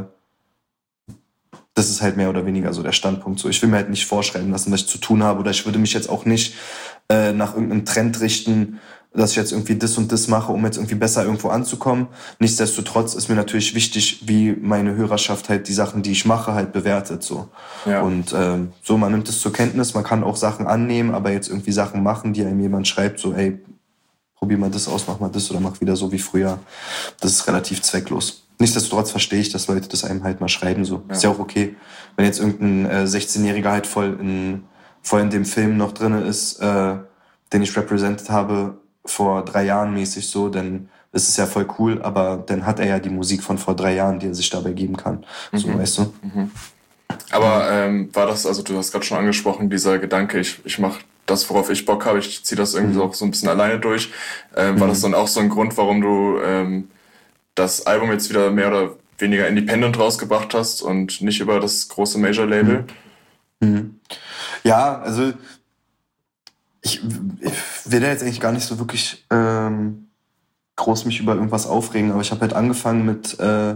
das ist halt mehr oder weniger so der Standpunkt, so, ich will mir halt nicht vorschreiben lassen, was ich zu tun habe, oder ich würde mich jetzt auch nicht äh, nach irgendeinem Trend richten, dass ich jetzt irgendwie das und das mache, um jetzt irgendwie besser irgendwo anzukommen. Nichtsdestotrotz ist mir natürlich wichtig, wie meine Hörerschaft halt die Sachen, die ich mache, halt bewertet, so. Ja. Und äh, so, man nimmt es zur Kenntnis, man kann auch Sachen annehmen, aber jetzt irgendwie Sachen machen, die einem jemand schreibt, so, ey, probier mal das aus, mach mal das oder mach wieder so wie früher. Das ist relativ zwecklos. Nichtsdestotrotz verstehe ich, dass Leute das einem halt mal schreiben, so. Ja. Ist ja auch okay. Wenn jetzt irgendein äh, sechzehnjähriger halt voll in, voll in dem Film noch drinne ist, äh, den ich represented habe, vor drei Jahren mäßig so, dann ist es ja voll cool, aber dann hat er ja die Musik von vor drei Jahren, die er sich dabei geben kann. So, mhm. weißt du? Mhm. Aber ähm, war das, also du hast gerade schon angesprochen, dieser Gedanke, ich, ich mache das, worauf ich Bock habe, ich ziehe das irgendwie mhm. auch so ein bisschen alleine durch. Ähm, war mhm. das dann auch so ein Grund, warum du ähm, das Album jetzt wieder mehr oder weniger independent rausgebracht hast und nicht über das große Major-Label? Mhm. Ja, also ich, ich will da jetzt eigentlich gar nicht so wirklich ähm, groß mich über irgendwas aufregen, aber ich habe halt angefangen mit, äh,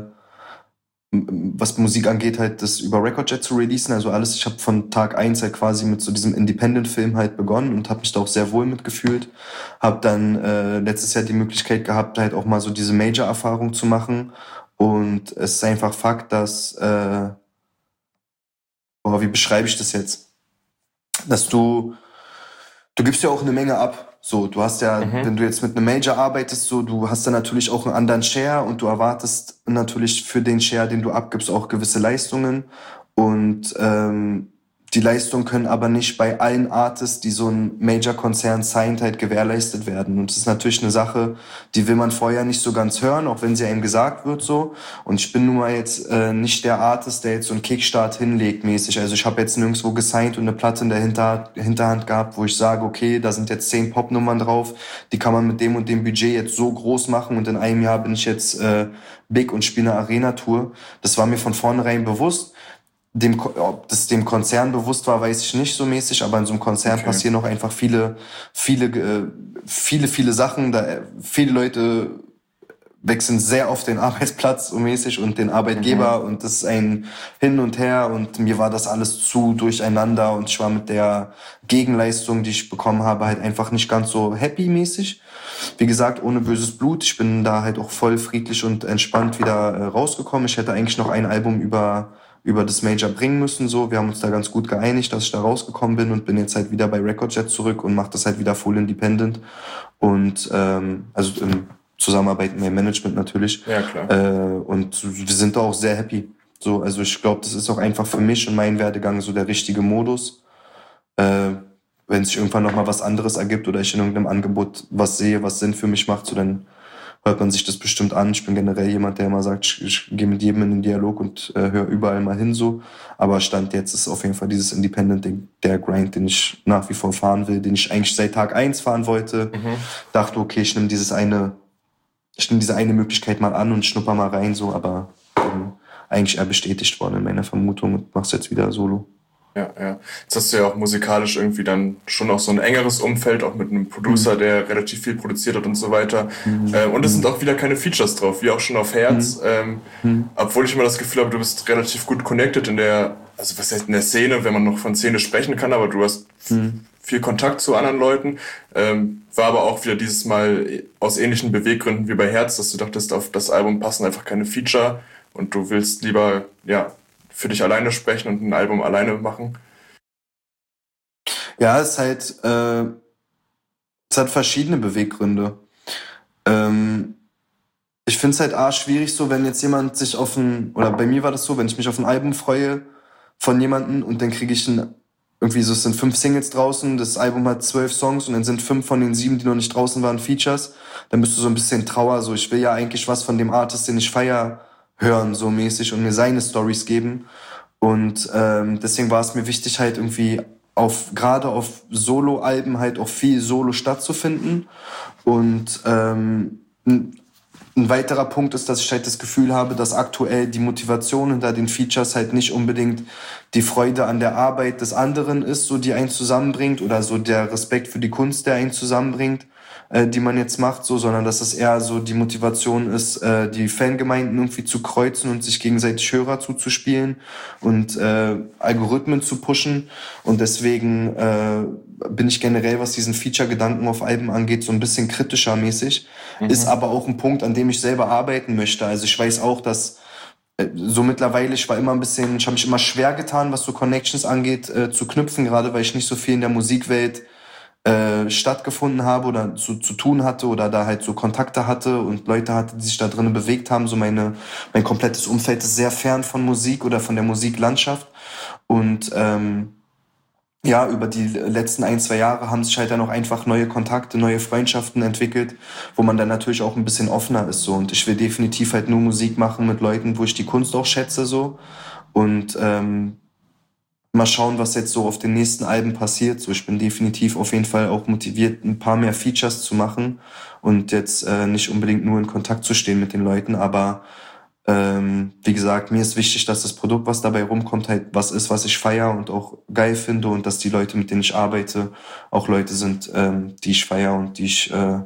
was Musik angeht, halt das über Recordjet zu releasen, also alles, ich habe von Tag eins halt quasi mit so diesem Independent-Film halt begonnen und habe mich da auch sehr wohl mitgefühlt, habe dann äh, letztes Jahr die Möglichkeit gehabt, halt auch mal so diese Major-Erfahrung zu machen, und es ist einfach Fakt, dass, äh, boah, wie beschreibe ich das jetzt, dass du Du gibst ja auch eine Menge ab, So, du hast ja, mhm. wenn du jetzt mit einem Major arbeitest, so, du hast dann natürlich auch einen anderen Share und du erwartest natürlich für den Share, den du abgibst, auch gewisse Leistungen. Und ähm, die Leistungen können aber nicht bei allen Artists, die so ein Major-Konzern signed, halt gewährleistet werden. Und das ist natürlich eine Sache, die will man vorher nicht so ganz hören, auch wenn sie einem gesagt wird so. Und ich bin nun mal jetzt äh, nicht der Artist, der jetzt so einen Kickstart hinlegt mäßig. Also ich habe jetzt nirgendwo gesigned und eine Platte in der Hinter- Hinterhand gehabt, wo ich sage, okay, da sind jetzt zehn Popnummern drauf, die kann man mit dem und dem Budget jetzt so groß machen und in einem Jahr bin ich jetzt äh, big und spiele eine Arena-Tour. Das war mir von vornherein bewusst. Dem, ob das dem Konzern bewusst war, weiß ich nicht so mäßig, aber in so einem Konzern okay. passieren auch einfach viele, viele, äh, viele, viele Sachen. Da viele Leute wechseln sehr oft den Arbeitsplatz so mäßig und den Arbeitgeber mhm. und das ist ein Hin und Her und mir war das alles zu durcheinander und ich war mit der Gegenleistung, die ich bekommen habe, halt einfach nicht ganz so happy mäßig. Wie gesagt, ohne böses Blut. Ich bin da halt auch voll friedlich und entspannt wieder äh, rausgekommen. Ich hätte eigentlich noch ein Album über über das Major bringen müssen, so. Wir haben uns da ganz gut geeinigt, dass ich da rausgekommen bin und bin jetzt halt wieder bei Recordjet zurück und mache das halt wieder full independent. Und, ähm, also in Zusammenarbeit mit meinem Management natürlich. Ja, klar. Äh, und wir sind da auch sehr happy. So, also ich glaube, das ist auch einfach für mich und meinen Werdegang so der richtige Modus. Äh, wenn sich irgendwann nochmal was anderes ergibt oder ich in irgendeinem Angebot was sehe, was Sinn für mich macht, so dann hört man sich das bestimmt an. Ich bin generell jemand, der immer sagt, ich, ich gehe mit jedem in den Dialog und äh, höre überall mal hin so. Aber Stand jetzt ist auf jeden Fall dieses Independent-Ding, der Grind, den ich nach wie vor fahren will, den ich eigentlich seit Tag eins fahren wollte. Mhm. Dachte, okay, ich nehme dieses eine, ich nehme diese eine Möglichkeit mal an und schnupper mal rein so, aber ähm, eigentlich eher bestätigt worden in meiner Vermutung und mach's jetzt wieder solo. Ja, ja. Jetzt hast du ja auch musikalisch irgendwie dann schon auch so ein engeres Umfeld, auch mit einem Producer, mhm. der relativ viel produziert hat und so weiter. Mhm. Ähm, und es sind auch wieder keine Features drauf, wie auch schon auf Herz. Mhm. Ähm, mhm. Obwohl ich immer das Gefühl habe, du bist relativ gut connected in der, also was heißt in der Szene, wenn man noch von Szene sprechen kann, aber du hast mhm. viel Kontakt zu anderen Leuten. Ähm, war aber auch wieder dieses Mal aus ähnlichen Beweggründen wie bei Herz, dass du dachtest, auf das Album passen einfach keine Feature und du willst lieber, ja, für dich alleine sprechen und ein Album alleine machen? Ja, es ist halt, äh, es hat verschiedene Beweggründe. Ähm, ich finde es halt arg schwierig so, wenn jetzt jemand sich auf ein, oder bei mir war das so, wenn ich mich auf ein Album freue von jemandem und dann kriege ich ein, irgendwie so, es sind fünf Singles draußen, das Album hat zwölf Songs und dann sind fünf von den sieben, die noch nicht draußen waren, Features, dann bist du so ein bisschen Trauer, so, ich will ja eigentlich was von dem Artist, den ich feier, hören, so mäßig und mir seine Storys geben. Und ähm, deswegen war es mir wichtig, halt irgendwie auf gerade auf Solo-Alben halt auch viel Solo stattzufinden. Und ähm, ein, ein weiterer Punkt ist, dass ich halt das Gefühl habe, dass aktuell die Motivation hinter den Features halt nicht unbedingt die Freude an der Arbeit des anderen ist, so die einen zusammenbringt, oder so der Respekt für die Kunst, der einen zusammenbringt, äh, die man jetzt macht, so, sondern dass es eher so die Motivation ist, äh, die Fangemeinden irgendwie zu kreuzen und sich gegenseitig Hörer zuzuspielen und äh, Algorithmen zu pushen. Und deswegen äh, bin ich generell, was diesen Feature-Gedanken auf Alben angeht, so ein bisschen kritischer mäßig. Mhm. Ist aber auch ein Punkt, an dem ich selber arbeiten möchte. Also ich weiß auch, dass so mittlerweile, ich war immer ein bisschen, ich habe mich immer schwer getan, was so Connections angeht, äh, zu knüpfen, gerade weil ich nicht so viel in der Musikwelt äh, stattgefunden habe oder zu, zu tun hatte oder da halt so Kontakte hatte und Leute hatte, die sich da drinnen bewegt haben. So meine, mein komplettes Umfeld ist sehr fern von Musik oder von der Musiklandschaft. Und ähm, ja, über die letzten ein, zwei Jahre haben sich halt dann auch einfach neue Kontakte, neue Freundschaften entwickelt, wo man dann natürlich auch ein bisschen offener ist, so. Und ich will definitiv halt nur Musik machen mit Leuten, wo ich die Kunst auch schätze, so. Und ähm, mal schauen, was jetzt so auf den nächsten Alben passiert. So, ich bin definitiv auf jeden Fall auch motiviert, ein paar mehr Features zu machen und jetzt äh, nicht unbedingt nur in Kontakt zu stehen mit den Leuten, aber Ähm, wie gesagt, mir ist wichtig, dass das Produkt, was dabei rumkommt, halt was ist, was ich feiere und auch geil finde und dass die Leute, mit denen ich arbeite, auch Leute sind, ähm, die ich feiere und die ich äh,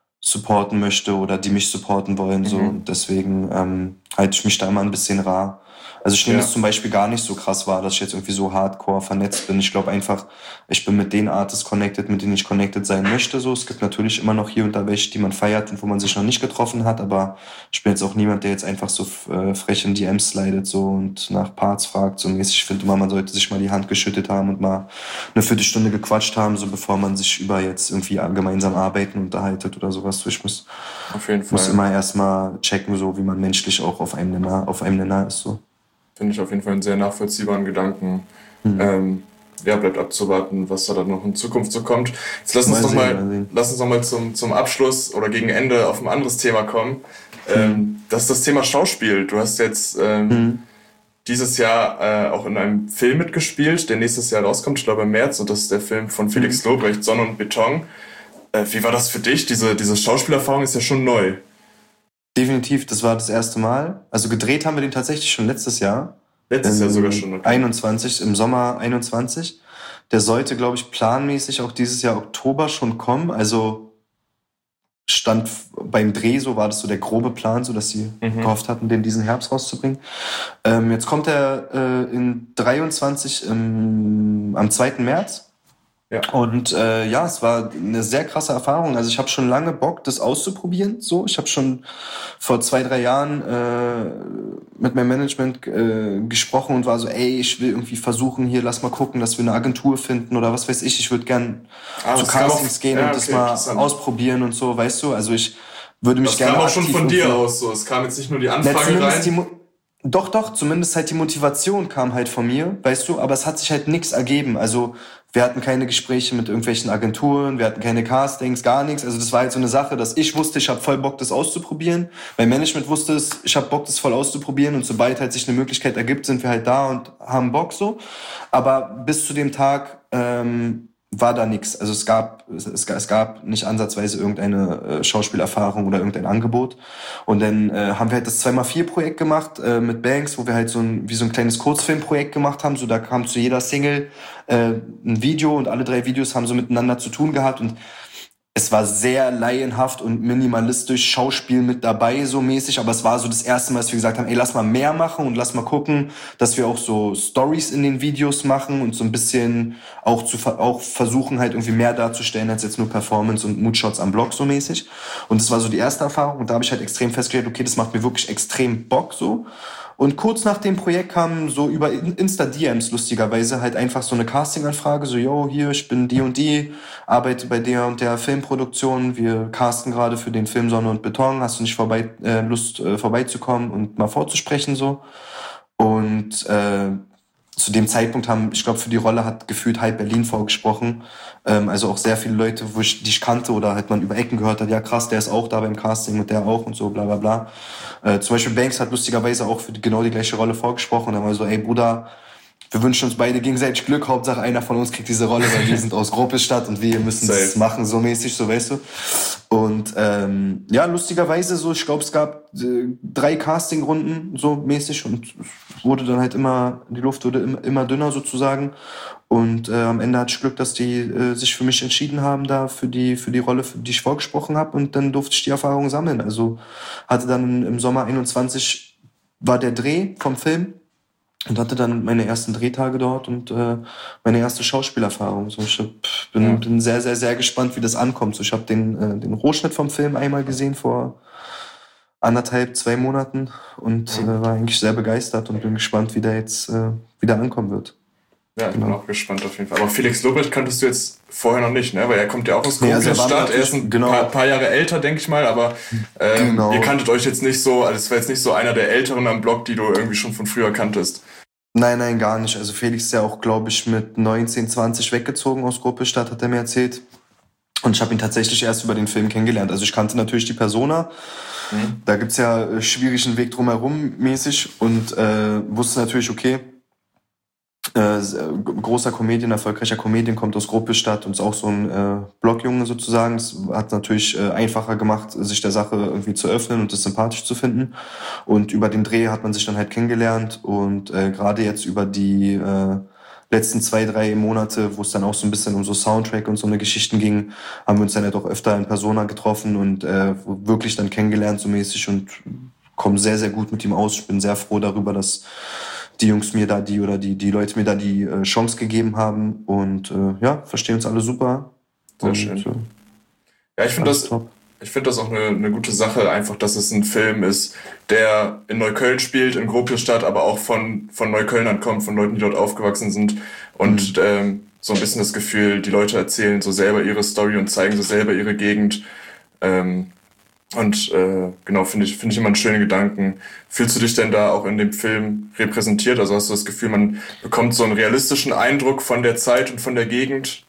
supporten möchte oder die mich supporten wollen. Mhm. So. Und deswegen ähm, halte ich mich da immer ein bisschen rar. Also ich nehme Ja. das zum Beispiel gar nicht so krass wahr, dass ich jetzt irgendwie so hardcore vernetzt bin. Ich glaube einfach, ich bin mit den Artists connected, mit denen ich connected sein möchte. So, es gibt natürlich immer noch hier und da welche, die man feiert und wo man sich noch nicht getroffen hat, aber ich bin jetzt auch niemand, der jetzt einfach so äh, frech in D Ms slidet so und nach Parts fragt. So mäßig. Ich finde immer, man sollte sich mal die Hand geschüttet haben und mal eine Viertelstunde gequatscht haben, so bevor man sich über jetzt irgendwie gemeinsam arbeiten unterhaltet oder sowas. So, ich muss, Auf jeden Fall. muss immer erstmal checken, so wie man menschlich auch auf einem Nenner, auf einem Nenner ist. So. Finde ich auf jeden Fall einen sehr nachvollziehbaren Gedanken. Mhm. Ähm, ja, bleibt abzuwarten, was da dann noch in Zukunft so kommt. Jetzt lass uns mal noch mal, mal lass uns noch mal zum, zum Abschluss oder gegen Ende auf ein anderes Thema kommen. Mhm. Ähm, das ist das Thema Schauspiel. Du hast jetzt ähm, mhm. dieses Jahr äh, auch in einem Film mitgespielt, der nächstes Jahr rauskommt, ich glaube im März, und das ist der Film von Felix mhm. Lobrecht, Sonne und Beton. Äh, wie war das für dich? Diese, diese Schauspielerfahrung ist ja schon neu. Definitiv, das war das erste Mal. Also gedreht haben wir den tatsächlich schon letztes Jahr. Letztes Jahr sogar schon. Okay. einundzwanzig, im Sommer einundzwanzig. Der sollte, glaube ich, planmäßig auch dieses Jahr Oktober schon kommen. Also stand beim Dreh, so war das so der grobe Plan, so dass sie mhm. gehofft hatten, den diesen Herbst rauszubringen. Ähm, jetzt kommt er äh, in dreiundzwanzig im, am zweiten März. Ja. Und äh, ja, es war eine sehr krasse Erfahrung. Also ich habe schon lange Bock, das auszuprobieren. So, ich habe schon vor zwei, drei Jahren äh, mit meinem Management äh, gesprochen und war so, ey, ich will irgendwie versuchen, hier, lass mal gucken, dass wir eine Agentur finden oder was weiß ich. Ich würde gern ah, zu Castings auf, gehen ja, und okay, das mal ausprobieren und so, weißt du. Also ich würde mich das gerne. Das kam auch schon von dir aus. So, es kam jetzt nicht nur die Anfrage rein. Die Mo- Doch, doch, zumindest halt die Motivation kam halt von mir, weißt du, aber es hat sich halt nichts ergeben. Also wir hatten keine Gespräche mit irgendwelchen Agenturen, wir hatten keine Castings, gar nichts. Also das war halt so eine Sache, dass ich wusste, ich habe voll Bock, das auszuprobieren. Mein Management wusste es, ich habe Bock, das voll auszuprobieren. Und sobald halt sich eine Möglichkeit ergibt, sind wir halt da und haben Bock so. Aber bis zu dem Tag ähm, war da nichts. Also es gab es, es gab nicht ansatzweise irgendeine äh, Schauspielerfahrung oder irgendein Angebot. Und dann äh, haben wir halt das zwei mal vier Projekt gemacht äh, mit Banks, wo wir halt so ein wie so ein kleines Kurzfilmprojekt gemacht haben. So da kam zu jeder Single äh, ein Video und alle drei Videos haben so miteinander zu tun gehabt und es war sehr laienhaft und minimalistisch, Schauspiel mit dabei so mäßig, aber es war so das erste Mal, dass wir gesagt haben, ey, lass mal mehr machen und lass mal gucken, dass wir auch so Stories in den Videos machen und so ein bisschen auch zu auch versuchen halt irgendwie mehr darzustellen als jetzt nur Performance und Moodshots am Blog so mäßig. Und das war so die erste Erfahrung und da habe ich halt extrem festgestellt, okay, das macht mir wirklich extrem Bock so. Und kurz nach dem Projekt kam so über Insta-D Ms lustigerweise halt einfach so eine Casting-Anfrage, so, yo, hier, ich bin die und die, arbeite bei der und der Filmproduktion, wir casten gerade für den Film Sonne und Beton, hast du nicht vorbei, äh, Lust, äh, vorbeizukommen und mal vorzusprechen, so. Und äh, zu dem Zeitpunkt haben, ich glaube, für die Rolle hat gefühlt halb Berlin vorgesprochen. Ähm, also auch sehr viele Leute, wo ich, die ich kannte oder halt man über Ecken gehört hat, ja krass, der ist auch da beim Casting und der auch und so, bla bla bla. Äh, zum Beispiel Banks hat lustigerweise auch für die, genau die gleiche Rolle vorgesprochen. Und dann war so, ey Bruder, wir wünschen uns beide gegenseitig Glück, Hauptsache einer von uns kriegt diese Rolle, weil wir sind aus Gropiusstadt und wir müssen das machen, so mäßig, so weißt du. Und ähm, ja, lustigerweise so, ich glaube, es gab äh, drei Castingrunden so mäßig und es wurde dann halt immer, die Luft wurde immer, immer dünner sozusagen. Und äh, am Ende hatte ich Glück, dass die äh, sich für mich entschieden haben, da für die für die Rolle, für die ich vorgesprochen habe. Und dann durfte ich die Erfahrung sammeln. Also hatte dann im Sommer einundzwanzig war der Dreh vom Film und hatte dann meine ersten Drehtage dort und äh, meine erste Schauspielerfahrung. So, ich hab, bin, ja. bin sehr, sehr, sehr gespannt, wie das ankommt. So, ich habe den, äh, den Rohschnitt vom Film einmal gesehen vor anderthalb, zwei Monaten und äh, war eigentlich sehr begeistert und bin gespannt, wie der jetzt äh, wieder ankommen wird. Ja, ich bin genau. auch gespannt auf jeden Fall. Aber Felix Lobrecht kanntest du jetzt vorher noch nicht, ne? Weil er kommt ja auch aus Gropiusstadt. Nee, also er, er ist ein genau. paar, paar Jahre älter, denke ich mal. Aber ähm, genau. ihr kanntet euch jetzt nicht so, also es war jetzt nicht so einer der Älteren am Blog, die du irgendwie schon von früher kanntest. Nein, nein, gar nicht. Also Felix ist ja auch, glaube ich, mit neunzehn, zwanzig weggezogen aus Gropiusstadt, hat er mir erzählt. Und ich habe ihn tatsächlich erst über den Film kennengelernt. Also ich kannte natürlich die Persona. Mhm. Da gibt's ja äh, schwierigen Weg drumherum mäßig. Und äh, wusste natürlich, okay, Äh, großer Comedian, erfolgreicher Comedian, kommt aus Gropiusstadt und ist auch so ein äh, Blogjunge sozusagen. Das hat natürlich äh, einfacher gemacht, sich der Sache irgendwie zu öffnen und das sympathisch zu finden. Und über den Dreh hat man sich dann halt kennengelernt und äh, gerade jetzt über die äh, letzten zwei, drei Monate, wo es dann auch so ein bisschen um so Soundtrack und so eine Geschichten ging, haben wir uns dann halt auch öfter in Persona getroffen und äh, wirklich dann kennengelernt so mäßig und komme sehr, sehr gut mit ihm aus. Ich bin sehr froh darüber, dass die Jungs mir da die oder die, die Leute mir da die äh, Chance gegeben haben. Und äh, ja, verstehen uns alle super. Sehr und, schön. Äh, ja, ich finde das, top. ich finde das auch eine, eine gute Sache, einfach, dass es ein Film ist, der in Neukölln spielt, in Gropiusstadt, aber auch von, von Neuköllnern kommt, von Leuten, die dort aufgewachsen sind. Und mhm. ähm, so ein bisschen das Gefühl, die Leute erzählen so selber ihre Story und zeigen so selber ihre Gegend. Ähm, und äh, genau, finde ich, finde ich immer einen schönen Gedanken. Fühlst du dich denn da auch in dem Film repräsentiert? Also hast du das Gefühl, man bekommt so einen realistischen Eindruck von der Zeit und von der Gegend?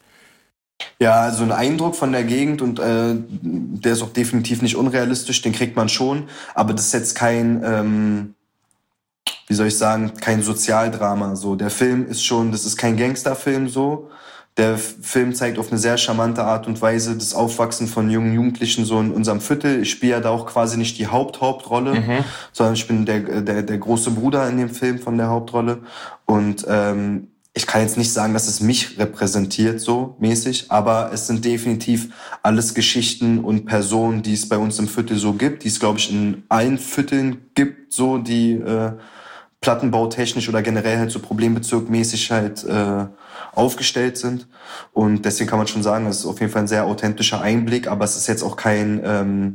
Ja, also ein Eindruck von der Gegend und äh, der ist auch definitiv nicht unrealistisch, den kriegt man schon, aber das ist jetzt kein, ähm, wie soll ich sagen, kein Sozialdrama. So, der Film ist schon, das ist kein Gangsterfilm so. Der Film zeigt auf eine sehr charmante Art und Weise das Aufwachsen von jungen Jugendlichen so in unserem Viertel. Ich spiele ja da auch quasi nicht die Haupt-Hauptrolle, mhm. sondern ich bin der, der, der große Bruder in dem Film von der Hauptrolle. Und ähm, ich kann jetzt nicht sagen, dass es mich repräsentiert so mäßig, aber es sind definitiv alles Geschichten und Personen, die es bei uns im Viertel so gibt, die es, glaube ich, in allen Vierteln gibt, so die äh, plattenbautechnisch oder generell halt so problembezirkmäßig halt äh, aufgestellt sind. Und deswegen kann man schon sagen, es ist auf jeden Fall ein sehr authentischer Einblick, aber es ist jetzt auch kein, ähm,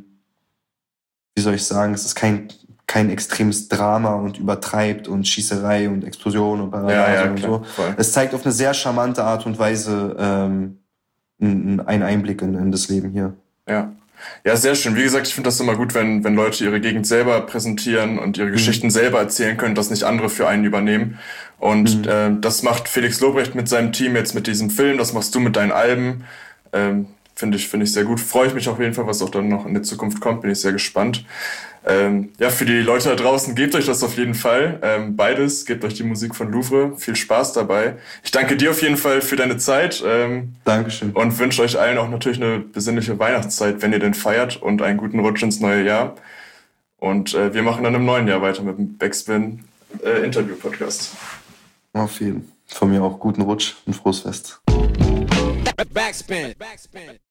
wie soll ich sagen, es ist kein kein extremes Drama und übertreibt und Schießerei und Explosion und bla ja, ja, und so. Voll. Es zeigt auf eine sehr charmante Art und Weise ähm, einen Einblick in, in das Leben hier. Ja. Ja, sehr schön. Wie gesagt, ich finde das immer gut, wenn, wenn Leute ihre Gegend selber präsentieren und ihre mhm. Geschichten selber erzählen können, dass nicht andere für einen übernehmen. Und mhm. äh, das macht Felix Lobrecht mit seinem Team jetzt mit diesem Film, das machst du mit deinen Alben. Ähm, finde ich, finde ich sehr gut. Freue ich mich auf jeden Fall, was auch dann noch in der Zukunft kommt. Bin ich sehr gespannt. Ähm, ja, für die Leute da draußen, gebt euch das auf jeden Fall. Ähm, beides, gebt euch die Musik von Louvre. Viel Spaß dabei. Ich danke dir auf jeden Fall für deine Zeit. Ähm, Dankeschön. Und wünsche euch allen auch natürlich eine besinnliche Weihnachtszeit, wenn ihr denn feiert, und einen guten Rutsch ins neue Jahr. Und äh, wir machen dann im neuen Jahr weiter mit dem Backspin äh, Interview-Podcast. Auf jeden Fall. Von mir auch guten Rutsch und frohes Fest. Backspin. Backspin.